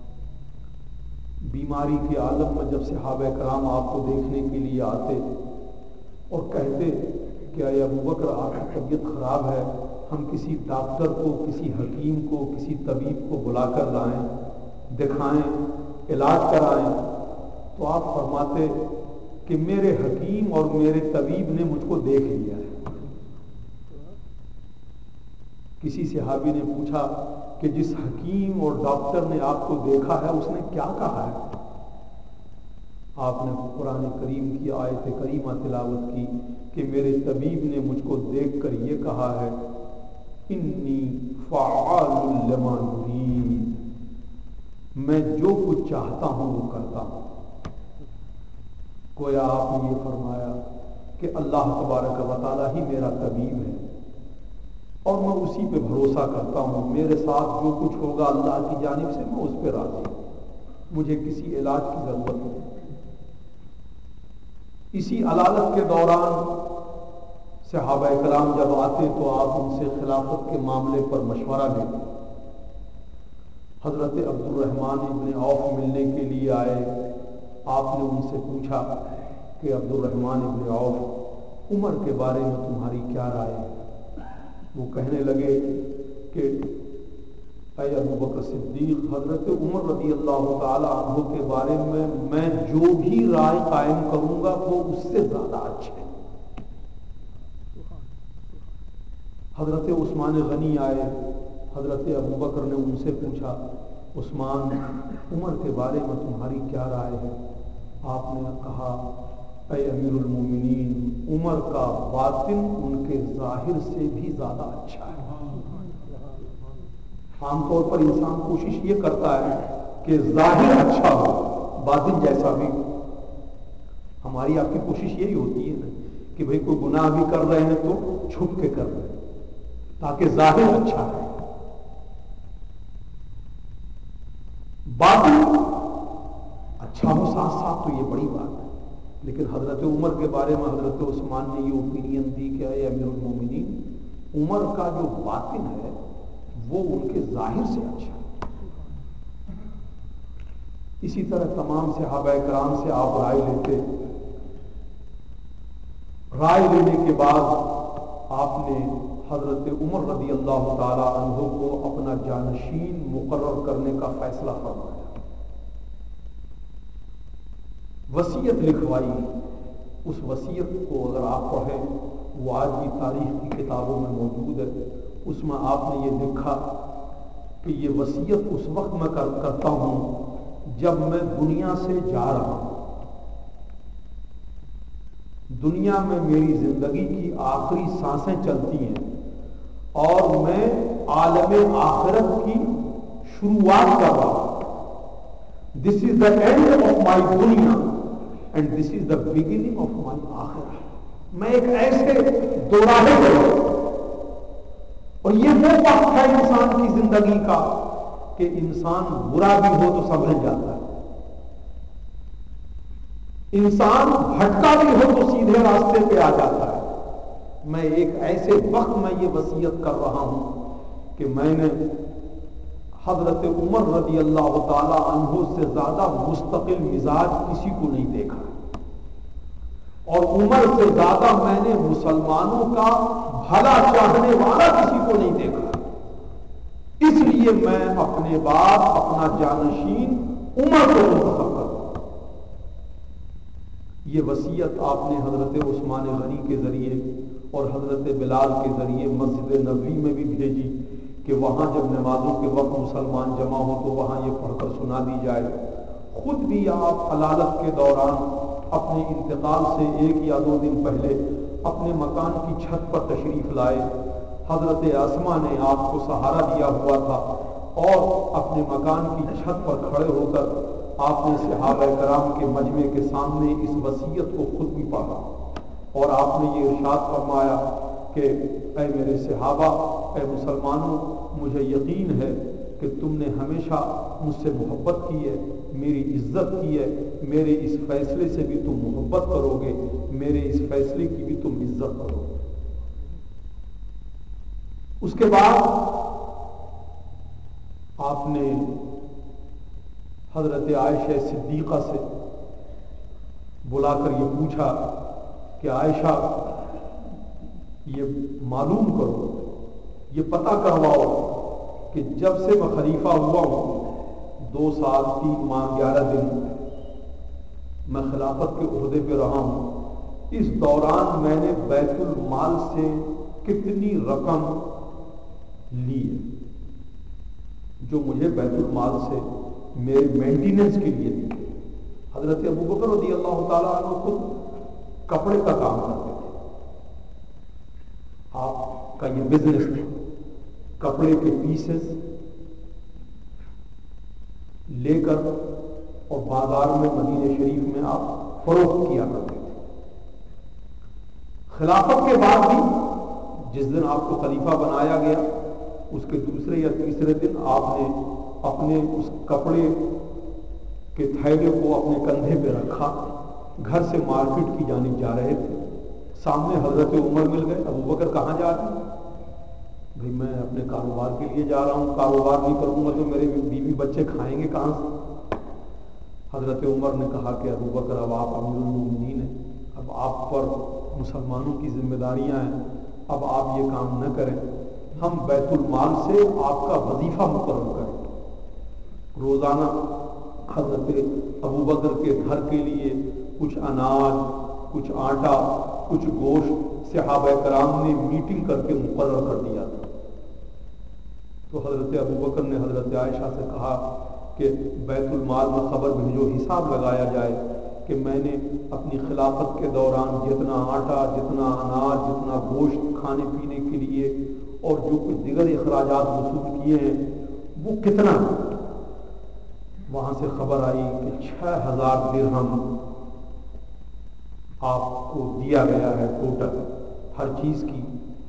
بیماری کے عالم میں جب صحابہ کرام آپ کو دیکھنے کے لیے آتے اور کہتے کہ اے ابو بکر آپ کی طبیعت خراب ہے، ہم کسی ڈاکٹر کو، کسی حکیم کو، کسی طبیب کو بلا کر لائیں، دکھائیں، علاج کرائیں، تو آپ فرماتے کہ میرے حکیم اور میرے طبیب نے مجھ کو دیکھ لیا ہے۔ کسی صحابی نے پوچھا کہ جس حکیم اور ڈاکٹر نے آپ کو دیکھا ہے اس نے کیا کہا ہے؟ آپ نے قرآن کریم کی آیت کریمہ تلاوت کی کہ میرے طبیب نے مجھ کو دیکھ کر یہ کہا ہے، انی فعال لما یرید، میں جو کچھ چاہتا ہوں وہ کرتا ہوں۔ گویا آپ نے یہ فرمایا کہ اللہ تبارک و تعالیٰ ہی میرا طبیب ہے، اور میں اسی پہ بھروسہ کرتا ہوں، میرے ساتھ جو کچھ ہوگا اللہ کی جانب سے میں اس پہ راضی ہوں، مجھے کسی علاج کی ضرورت نہیں۔ اسی علالت کے دوران صحابہ کرام جب آتے تو آپ ان سے خلافت کے معاملے پر مشورہ لیتے۔ حضرت عبد الرحمن ابن عوف ملنے کے لیے آئے، آپ نے ان سے پوچھا کہ عبد الرحمن ابن عوف، عمر کے بارے میں تمہاری کیا رائے ہے؟ وہ کہنے لگے کہ اے ابو بکر صدیق، حضرت عمر رضی اللہ تعالی عنہ کے بارے میں جو بھی رائے قائم کروں گا وہ اس سے زیادہ اچھے ہیں۔ حضرت عثمان غنی آئے، حضرت ابو بکر نے ان سے پوچھا عثمان، عمر کے بارے میں تمہاری کیا رائے ہے؟ آپ نے کہا اے امیر المومنین، عمر کا باطن ان کے ظاہر سے بھی زیادہ اچھا ہے۔ عام طور پر انسان کوشش یہ کرتا ہے کہ ظاہر اچھا ہو، باطن جیسا بھی ہو۔ ہماری آپ کی کوشش یہی ہوتی ہے نا کہ بھئی کوئی گناہ بھی کر رہے ہیں تو چھپ کے کر رہے ہیں، تاکہ ظاہر اچھا ہے، باطن اچھا ہو ساتھ ساتھ، تو یہ بڑی بات ہے۔ لیکن حضرت عمر کے بارے میں حضرت عثمان نے یہ اوپینین دی کہ اے امیر المومنین، عمر کا جو باطن ہے وہ ان کے ظاہر سے اچھا ہے۔ اسی طرح تمام صحابہ کرام سے آپ رائے لیتے، رائے لینے کے بعد آپ نے حضرت عمر رضی اللہ تعالی عنہ کو اپنا جانشین مقرر کرنے کا فیصلہ فرمایا، وصیت لکھوائی۔ اس وصیت کو اگر آپ پڑھیں، وہ آج بھی تاریخ کی کتابوں میں موجود ہے۔ اس میں آپ نے یہ لکھا کہ یہ وصیت اس وقت میں کرتا ہوں جب میں دنیا سے جا رہا ہوں، دنیا میں میری زندگی کی آخری سانسیں چلتی ہیں اور میں عالم آخرت کی شروعات کر رہا ہوں۔ دس is the and of my دنیا and this is the beginning of my آخرہ۔ میں ایک ایسے دوراہے پر ہوں، اور یہ وہ وقت ہے انسان کی زندگی کا کہ انسان برا بھی ہو تو سنبھل جاتا ہے، انسان بھٹکا بھی ہو تو سیدھے راستے پہ آ جاتا ہے۔ میں ایک ایسے وقت میں یہ وصیت کر رہا ہوں کہ میں نے حضرت عمر رضی اللہ تعالی عنہ سے زیادہ مستقل مزاج کسی کو نہیں دیکھا، اور عمر سے زیادہ میں نے مسلمانوں کا بھلا چاہنے والا کسی کو نہیں دیکھا۔ اس لیے میں اپنے بعد اپنا جانشین عمر کو منتخب کروں۔ یہ وصیت آپ نے حضرت عثمان غنی کے ذریعے اور حضرت بلال کے ذریعے مسجد نبوی میں بھی بھیجی کہ وہاں جب نمازوں کے وقت مسلمان جمع ہو تو وہاں یہ پڑھ کر سنا دی جائے۔ خود بھی آپ حلالت کے دوران اپنے انتقال سے 1 یا 2 دن پہلے اپنے مکان کی چھت پر تشریف لائے۔ حضرت اسما نے آپ کو سہارا دیا ہوا تھا، اور اپنے مکان کی چھت پر کھڑے ہو کر آپ نے صحابہ کرام کے مجمع کے سامنے اس وصیت کو خود بھی پڑھا، اور آپ نے یہ ارشاد فرمایا کہ اے میرے صحابہ، اے مسلمانوں، مجھے یقین ہے کہ تم نے ہمیشہ مجھ سے محبت کی ہے، میری عزت کی ہے، میرے اس فیصلے سے بھی تم محبت کرو گے، میرے اس فیصلے کی بھی تم عزت کرو گے۔ اس کے بعد آپ نے حضرت عائشہ صدیقہ سے بلا کر یہ پوچھا کہ عائشہ، یہ معلوم کرو، یہ پتہ کرواؤ کہ جب سے میں خلیفہ ہوا ہوں، 2 سال 3 ماہ 11 دن میں خلافت کے عہدے پہ رہا ہوں، اس دوران میں نے بیت المال سے کتنی رقم لی ہے جو مجھے بیت المال سے میرے مینٹیننس کے لیے دی۔ حضرت ابوبکر رضی اللہ تعالیٰ عنہ خود کپڑے کا کام کرتے تھے، آپ کا یہ بزنس تھا، کپڑے کے پیسز لے کر اور بازار میں مدینہ شریف میں آپ فروخت کیا کرتے تھے۔ خلافت کے بعد بھی جس دن آپ کو خلیفہ بنایا گیا، اس کے دوسرے یا تیسرے دن آپ نے اپنے اس کپڑے کے تھیلے کو اپنے کندھے پہ رکھا، گھر سے مارکیٹ کی جانب جا رہے تھے۔ سامنے حضرت عمر مل گئے۔ ابوبکر کہاں جا رہے ہیں؟ بھئی میں اپنے کاروبار کے لیے جا رہا ہوں، کاروبار نہیں کروں گا تو میرے بیوی بچے کھائیں گے کہاں سے؟ حضرت عمر نے کہا کہ ابوبکر، اب آپ امیر المومنین ہیں، اب آپ پر مسلمانوں کی ذمہ داریاں ہیں، اب آپ یہ کام نہ کریں، ہم بیت المال سے آپ کا وظیفہ مقرر کریں۔ روزانہ حضرت ابوبکر کے گھر کے لیے کچھ اناج، کچھ آٹا، کچھ گوشت صحابہ کرام نے میٹنگ کر کے مقرر کر دیا تھا۔ تو حضرت ابوبکر نے حضرت عائشہ سے کہا کہ بیت المال میں خبر بھیجو، حساب لگایا جائے کہ میں نے اپنی خلافت کے دوران جتنا آٹا، جتنا اناج، جتنا گوشت کھانے پینے کے لیے اور جو کچھ دیگر اخراجات وصول کیے ہیں وہ کتنا ہے۔ وہاں سے خبر آئی کہ 6000 درہم آپ کو دیا گیا ہے ٹوٹل ہر چیز کی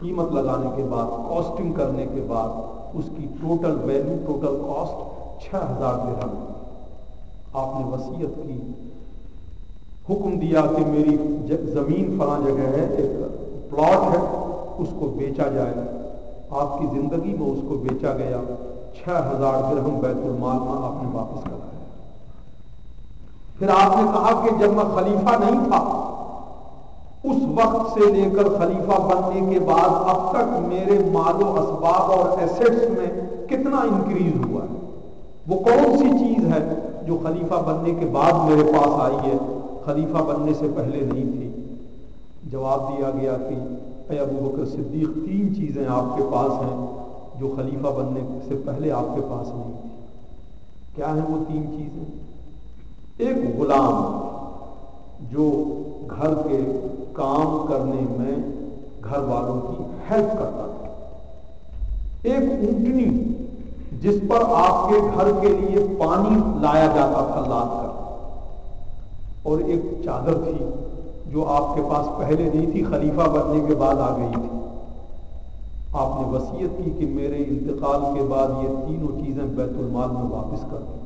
قیمت لگانے کے بعد، کاسٹنگ کرنے کے بعد اس کی ٹوٹل ویلیو، ٹوٹل کاسٹ 6000 درہم۔ آپ نے وصیت کی، حکم دیا کہ میری زمین فلاں جگہ ہے، ایک پلاٹ ہے، اس کو بیچا جائے۔ آپ کی زندگی میں اس کو بیچا گیا، 6000 درہم بیت المال میں آپ نے واپس کرایا۔ پھر آپ نے کہا کہ جب میں خلیفہ نہیں تھا، اس وقت سے لے کر خلیفہ بننے کے بعد اب تک میرے مال و اسباب اور ایسٹس میں کتنا انکریز ہوا ہے، وہ کون سی چیز ہے جو خلیفہ بننے کے بعد میرے پاس آئی ہے، خلیفہ بننے سے پہلے نہیں تھی؟ جواب دیا گیا کہ اے ابو بکر صدیق، 3 چیزیں آپ کے پاس ہیں جو خلیفہ بننے سے پہلے آپ کے پاس نہیں تھی۔ کیا ہیں وہ 3 چیزیں؟ ایک غلام جو گھر کے کام کرنے میں گھر والوں کی ہیلپ کرتا تھا، ایک اونٹنی جس پر آپ کے گھر کے لیے پانی لایا جاتا تھا لاد کر، اور ایک چادر تھی جو آپ کے پاس پہلے نہیں تھی، خلیفہ بننے کے بعد آ گئی تھی۔ آپ نے وصیت کی کہ میرے انتقال کے بعد یہ تینوں چیزیں بیت المال میں واپس کر دی۔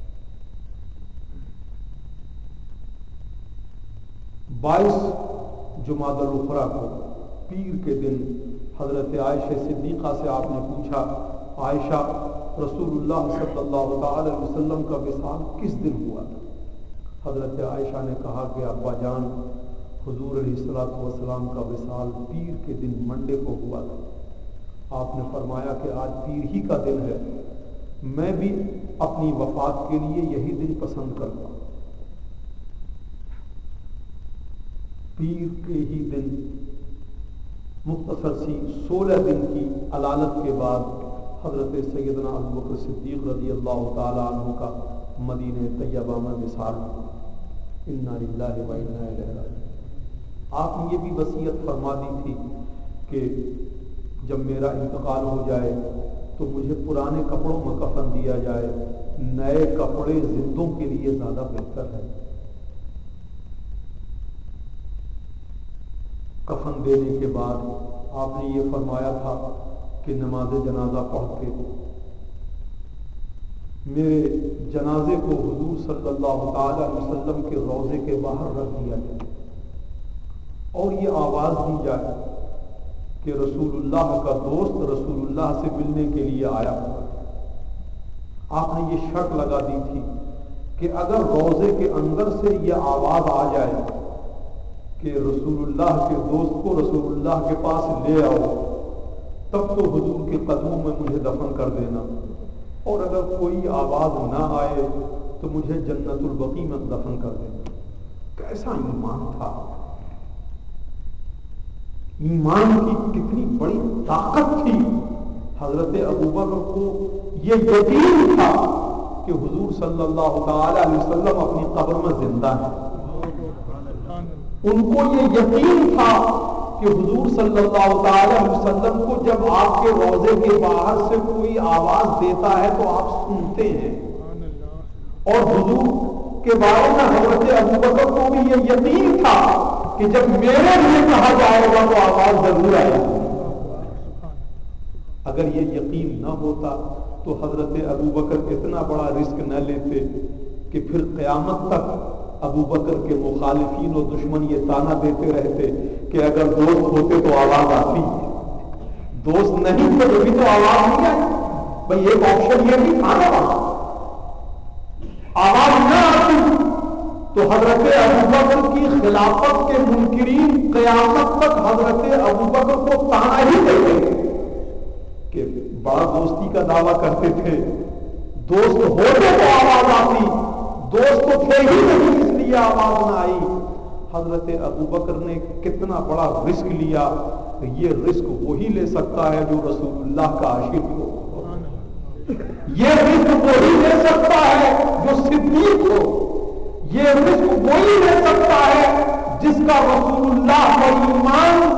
22 جمادی الاخری کو پیر کے دن حضرت عائشہ صدیقہ سے آپ نے پوچھا، عائشہ، رسول اللہ صلی اللہ تعالی علیہ وسلم کا وصال کس دن ہوا تھا؟ حضرت عائشہ نے کہا کہ ابا جان، حضور علیہ الصلوۃ والسلام کا وصال پیر کے دن منڈے کو ہوا تھا۔ آپ نے فرمایا کہ آج پیر ہی کا دن ہے، میں بھی اپنی وفات کے لیے یہی دن پسند کرتا ہوں۔ پیر کے ہی دن مختصر سی 16 دن کی علالت کے بعد حضرت سیدنا ابوبکر صدیق رضی اللہ تعالی عنہ کا مدینہ طیبہ میں وصال ہوا۔ انا للہ و انا الیہ راجعون۔ آپ نے یہ بھی وصیت فرما دی تھی کہ جب میرا انتقال ہو جائے تو مجھے پرانے کپڑوں میں کفن دیا جائے، نئے کپڑے زندوں کے لیے زیادہ بہتر ہے۔ کفن دینے کے بعد آپ نے یہ فرمایا تھا کہ نماز جنازہ پڑھ کے میرے جنازے کو حضور صلی اللہ تعالی علیہ وسلم کے روضے کے باہر رکھ دیا جائے اور یہ آواز دی جائے کہ رسول اللہ کا دوست رسول اللہ سے ملنے کے لیے آیا ہوا ہے۔ آپ نے یہ شرط لگا دی تھی کہ اگر روضے کے اندر سے یہ آواز آ جائے کہ رسول اللہ کے دوست کو رسول اللہ کے پاس لے آؤ، تب تو حضور کے قدموں میں مجھے دفن کر دینا، اور اگر کوئی آواز نہ آئے تو مجھے جنت البقیع میں دفن کر دینا۔ کیسا ایمان تھا! ایمان کی کتنی بڑی طاقت تھی! حضرت ابوبکر کو یہ یقین تھا کہ حضور صلی اللہ تعالی علیہ وسلم اپنی قبر میں زندہ ہیں۔ ان کو یہ یقین تھا کہ حضور صلی اللہ تعالی علیہ وسلم کو جب آپ کے روضے کے باہر سے کوئی آواز دیتا ہے تو آپ سنتے ہیں، اور حضور کے بارے میں حضرت ابوبکر کو بھی یہ یقین تھا کہ جب میرے لیے کہا جائے گا تو آواز ضرور آئے گی۔ اگر یہ یقین نہ ہوتا تو حضرت ابوبکر اتنا بڑا رسک نہ لیتے کہ پھر قیامت تک ابوبکر کے مخالفین و دشمن یہ تانا دیتے رہتے کہ اگر دوست ہوتے تو آواز آتی، دوست نہیں تھے بھی تو آواز نہیں آئی۔ بھئی ایک آپشن یہ بھی تھا نا، وہاں آواز نہ آتی تو حضرت ابوبکر کی خلافت کے منکرین قیامت تک حضرت ابوبکر کو تانا ہی دیتے کہ بڑا دوستی کا دعویٰ کرتے تھے، دوست ہوتے تو آواز آتی، دوست تو تھے ہی نہیں اس لیے آواز نہ آئی۔ حضرت ابوبکر نے کتنا بڑا رسک لیا کہ یہ رسک وہی لے سکتا ہے جو رسول اللہ کا عاشق ہو، یہ رسک وہی لے سکتا ہے جو صدیق ہو، یہ رسک وہی لے سکتا ہے جس کا رسول اللہ پر ایمان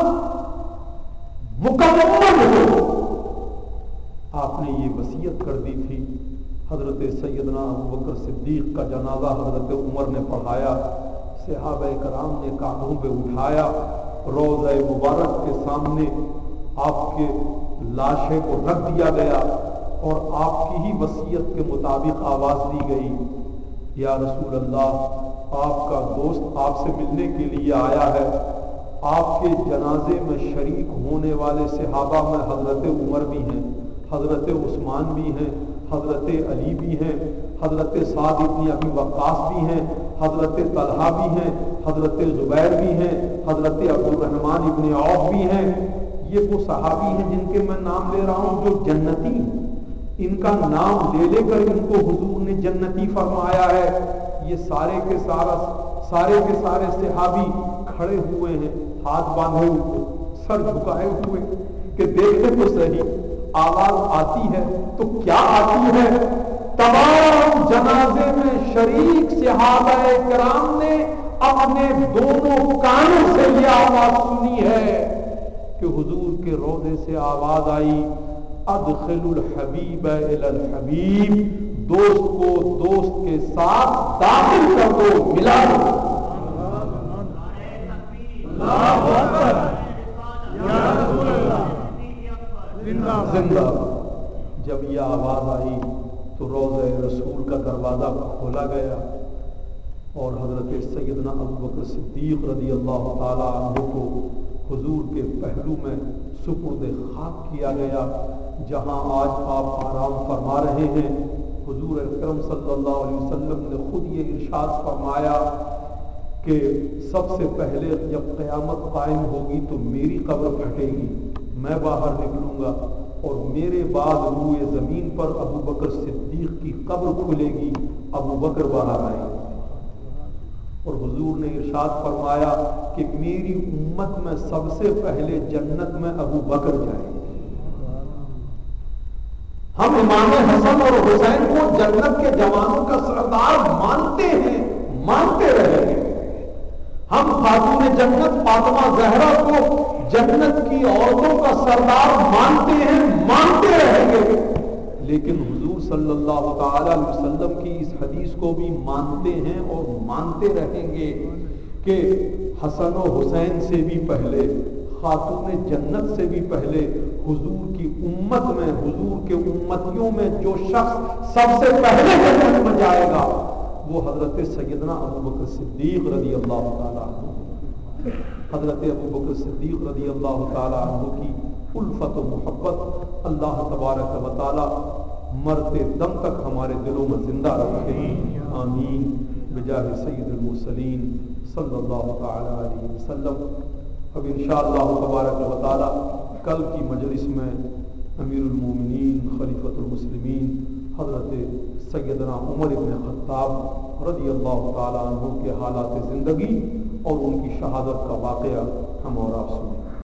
مکمل ہو۔ آپ نے یہ وصیت کر دی تھی۔ حضرت سیدنا ابوبکر صدیق کا جنازہ حضرت عمر نے پڑھایا، صحابہ کرام نے کاندھوں پہ اٹھایا، روضہ مبارک کے سامنے آپ کے لاشے کو رکھ دیا گیا اور آپ کی ہی وصیت کے مطابق آواز دی گئی، یا رسول اللہ آپ کا دوست آپ سے ملنے کے لیے آیا ہے۔ آپ کے جنازے میں شریک ہونے والے صحابہ میں حضرت عمر بھی ہیں، حضرت عثمان بھی ہیں، حضرت علی بھی ہیں، حضرت سعد بن ابی وقاص بھی ہیں، حضرت طلحہ بھی ہیں، حضرت زبیر بھی ہیں، حضرت عبد الرحمن ابن عوف بھی ہیں۔ یہ وہ صحابی ہیں جن کے میں نام لے رہا ہوں جو جنتی ہیں، ان کا نام لے لے کر ان کو حضور نے جنتی فرمایا ہے۔ یہ سارے کے سارے صحابی کھڑے ہوئے ہیں، ہاتھ باندھے ہوئے، سر جھکائے ہوئے کہ دیکھیں تو صحیح آواز آتی ہے تو کیا آتی ہے؟ تمام جنازے میں شریک صحابہ کرام نے اپنے دونوں کانوں سے یہ آواز سنی ہے کہ حضور کے روضے سے آواز آئی، ادخل الحبیب الی الحبیب، دوست کو دوست کے ساتھ داخل کر دو، ملا دو۔ اللہ اکبر، یا رسول اللہ، زندہ۔ جب یہ آواز آئی تو روضہ رسول کا دروازہ کھولا گیا اور حضرت سیدنا ابوبکر صدیق رضی اللہ تعالی عنہ کو حضور کے پہلو میں سپرد خاک کیا گیا۔ جہاں آج آپ آرام فرما رہے ہیں، حضور اکرم صلی اللہ علیہ وسلم نے خود یہ ارشاد فرمایا کہ سب سے پہلے جب قیامت قائم ہوگی تو میری قبر پھٹے گی، میں باہر نکلوں گا اور میرے بعد روئے زمین پر ابو بکر صدیق کی قبر کھلے گی، ابو بکر باہر آئے گے۔ اور حضور نے ارشاد فرمایا کہ میری امت میں سب سے پہلے جنت میں ابو بکر جائیں گے۔ ہم امام حسن اور حسین کو جنت کے جوانوں کا سردار مانتے ہیں، مانتے رہیں گے۔ ہم خاتون جنت فاطمہ زہرا کو جنت کی عورتوں کا سردار مانتے ہیں، مانتے رہیں گے، لیکن حضور صلی اللہ تعالی علیہ وسلم کی اس حدیث کو بھی مانتے ہیں اور مانتے رہیں گے کہ حسن و حسین سے بھی پہلے، خاتون جنت سے بھی پہلے حضور کی امت میں، حضور کے امتیوں میں جو شخص سب سے پہلے جنت میں جائے گا وہ حضرت سیدنا ابوبکر صدیق رضی اللہ تعالیٰ عنہ۔ حضرت ابوبکر صدیق رضی اللہ تعالیٰ عنہ کی الفت و محبت اللہ تبارک و تعالی مرتے دم تک ہمارے دلوں میں زندہ رکھے، آمین، بجاہ سید المرسلین صلی اللہ تعالی علیہ وسلم۔ اب انشاءاللہ تبارک و تعالی کل کی مجلس میں امیر المومنین خلیفۃ المسلمین حضرت سیدنا عمر بن خطاب رضی اللہ تعالی عنہ کے حالات زندگی اور ان کی شہادت کا واقعہ ہم اور آپ سنیں۔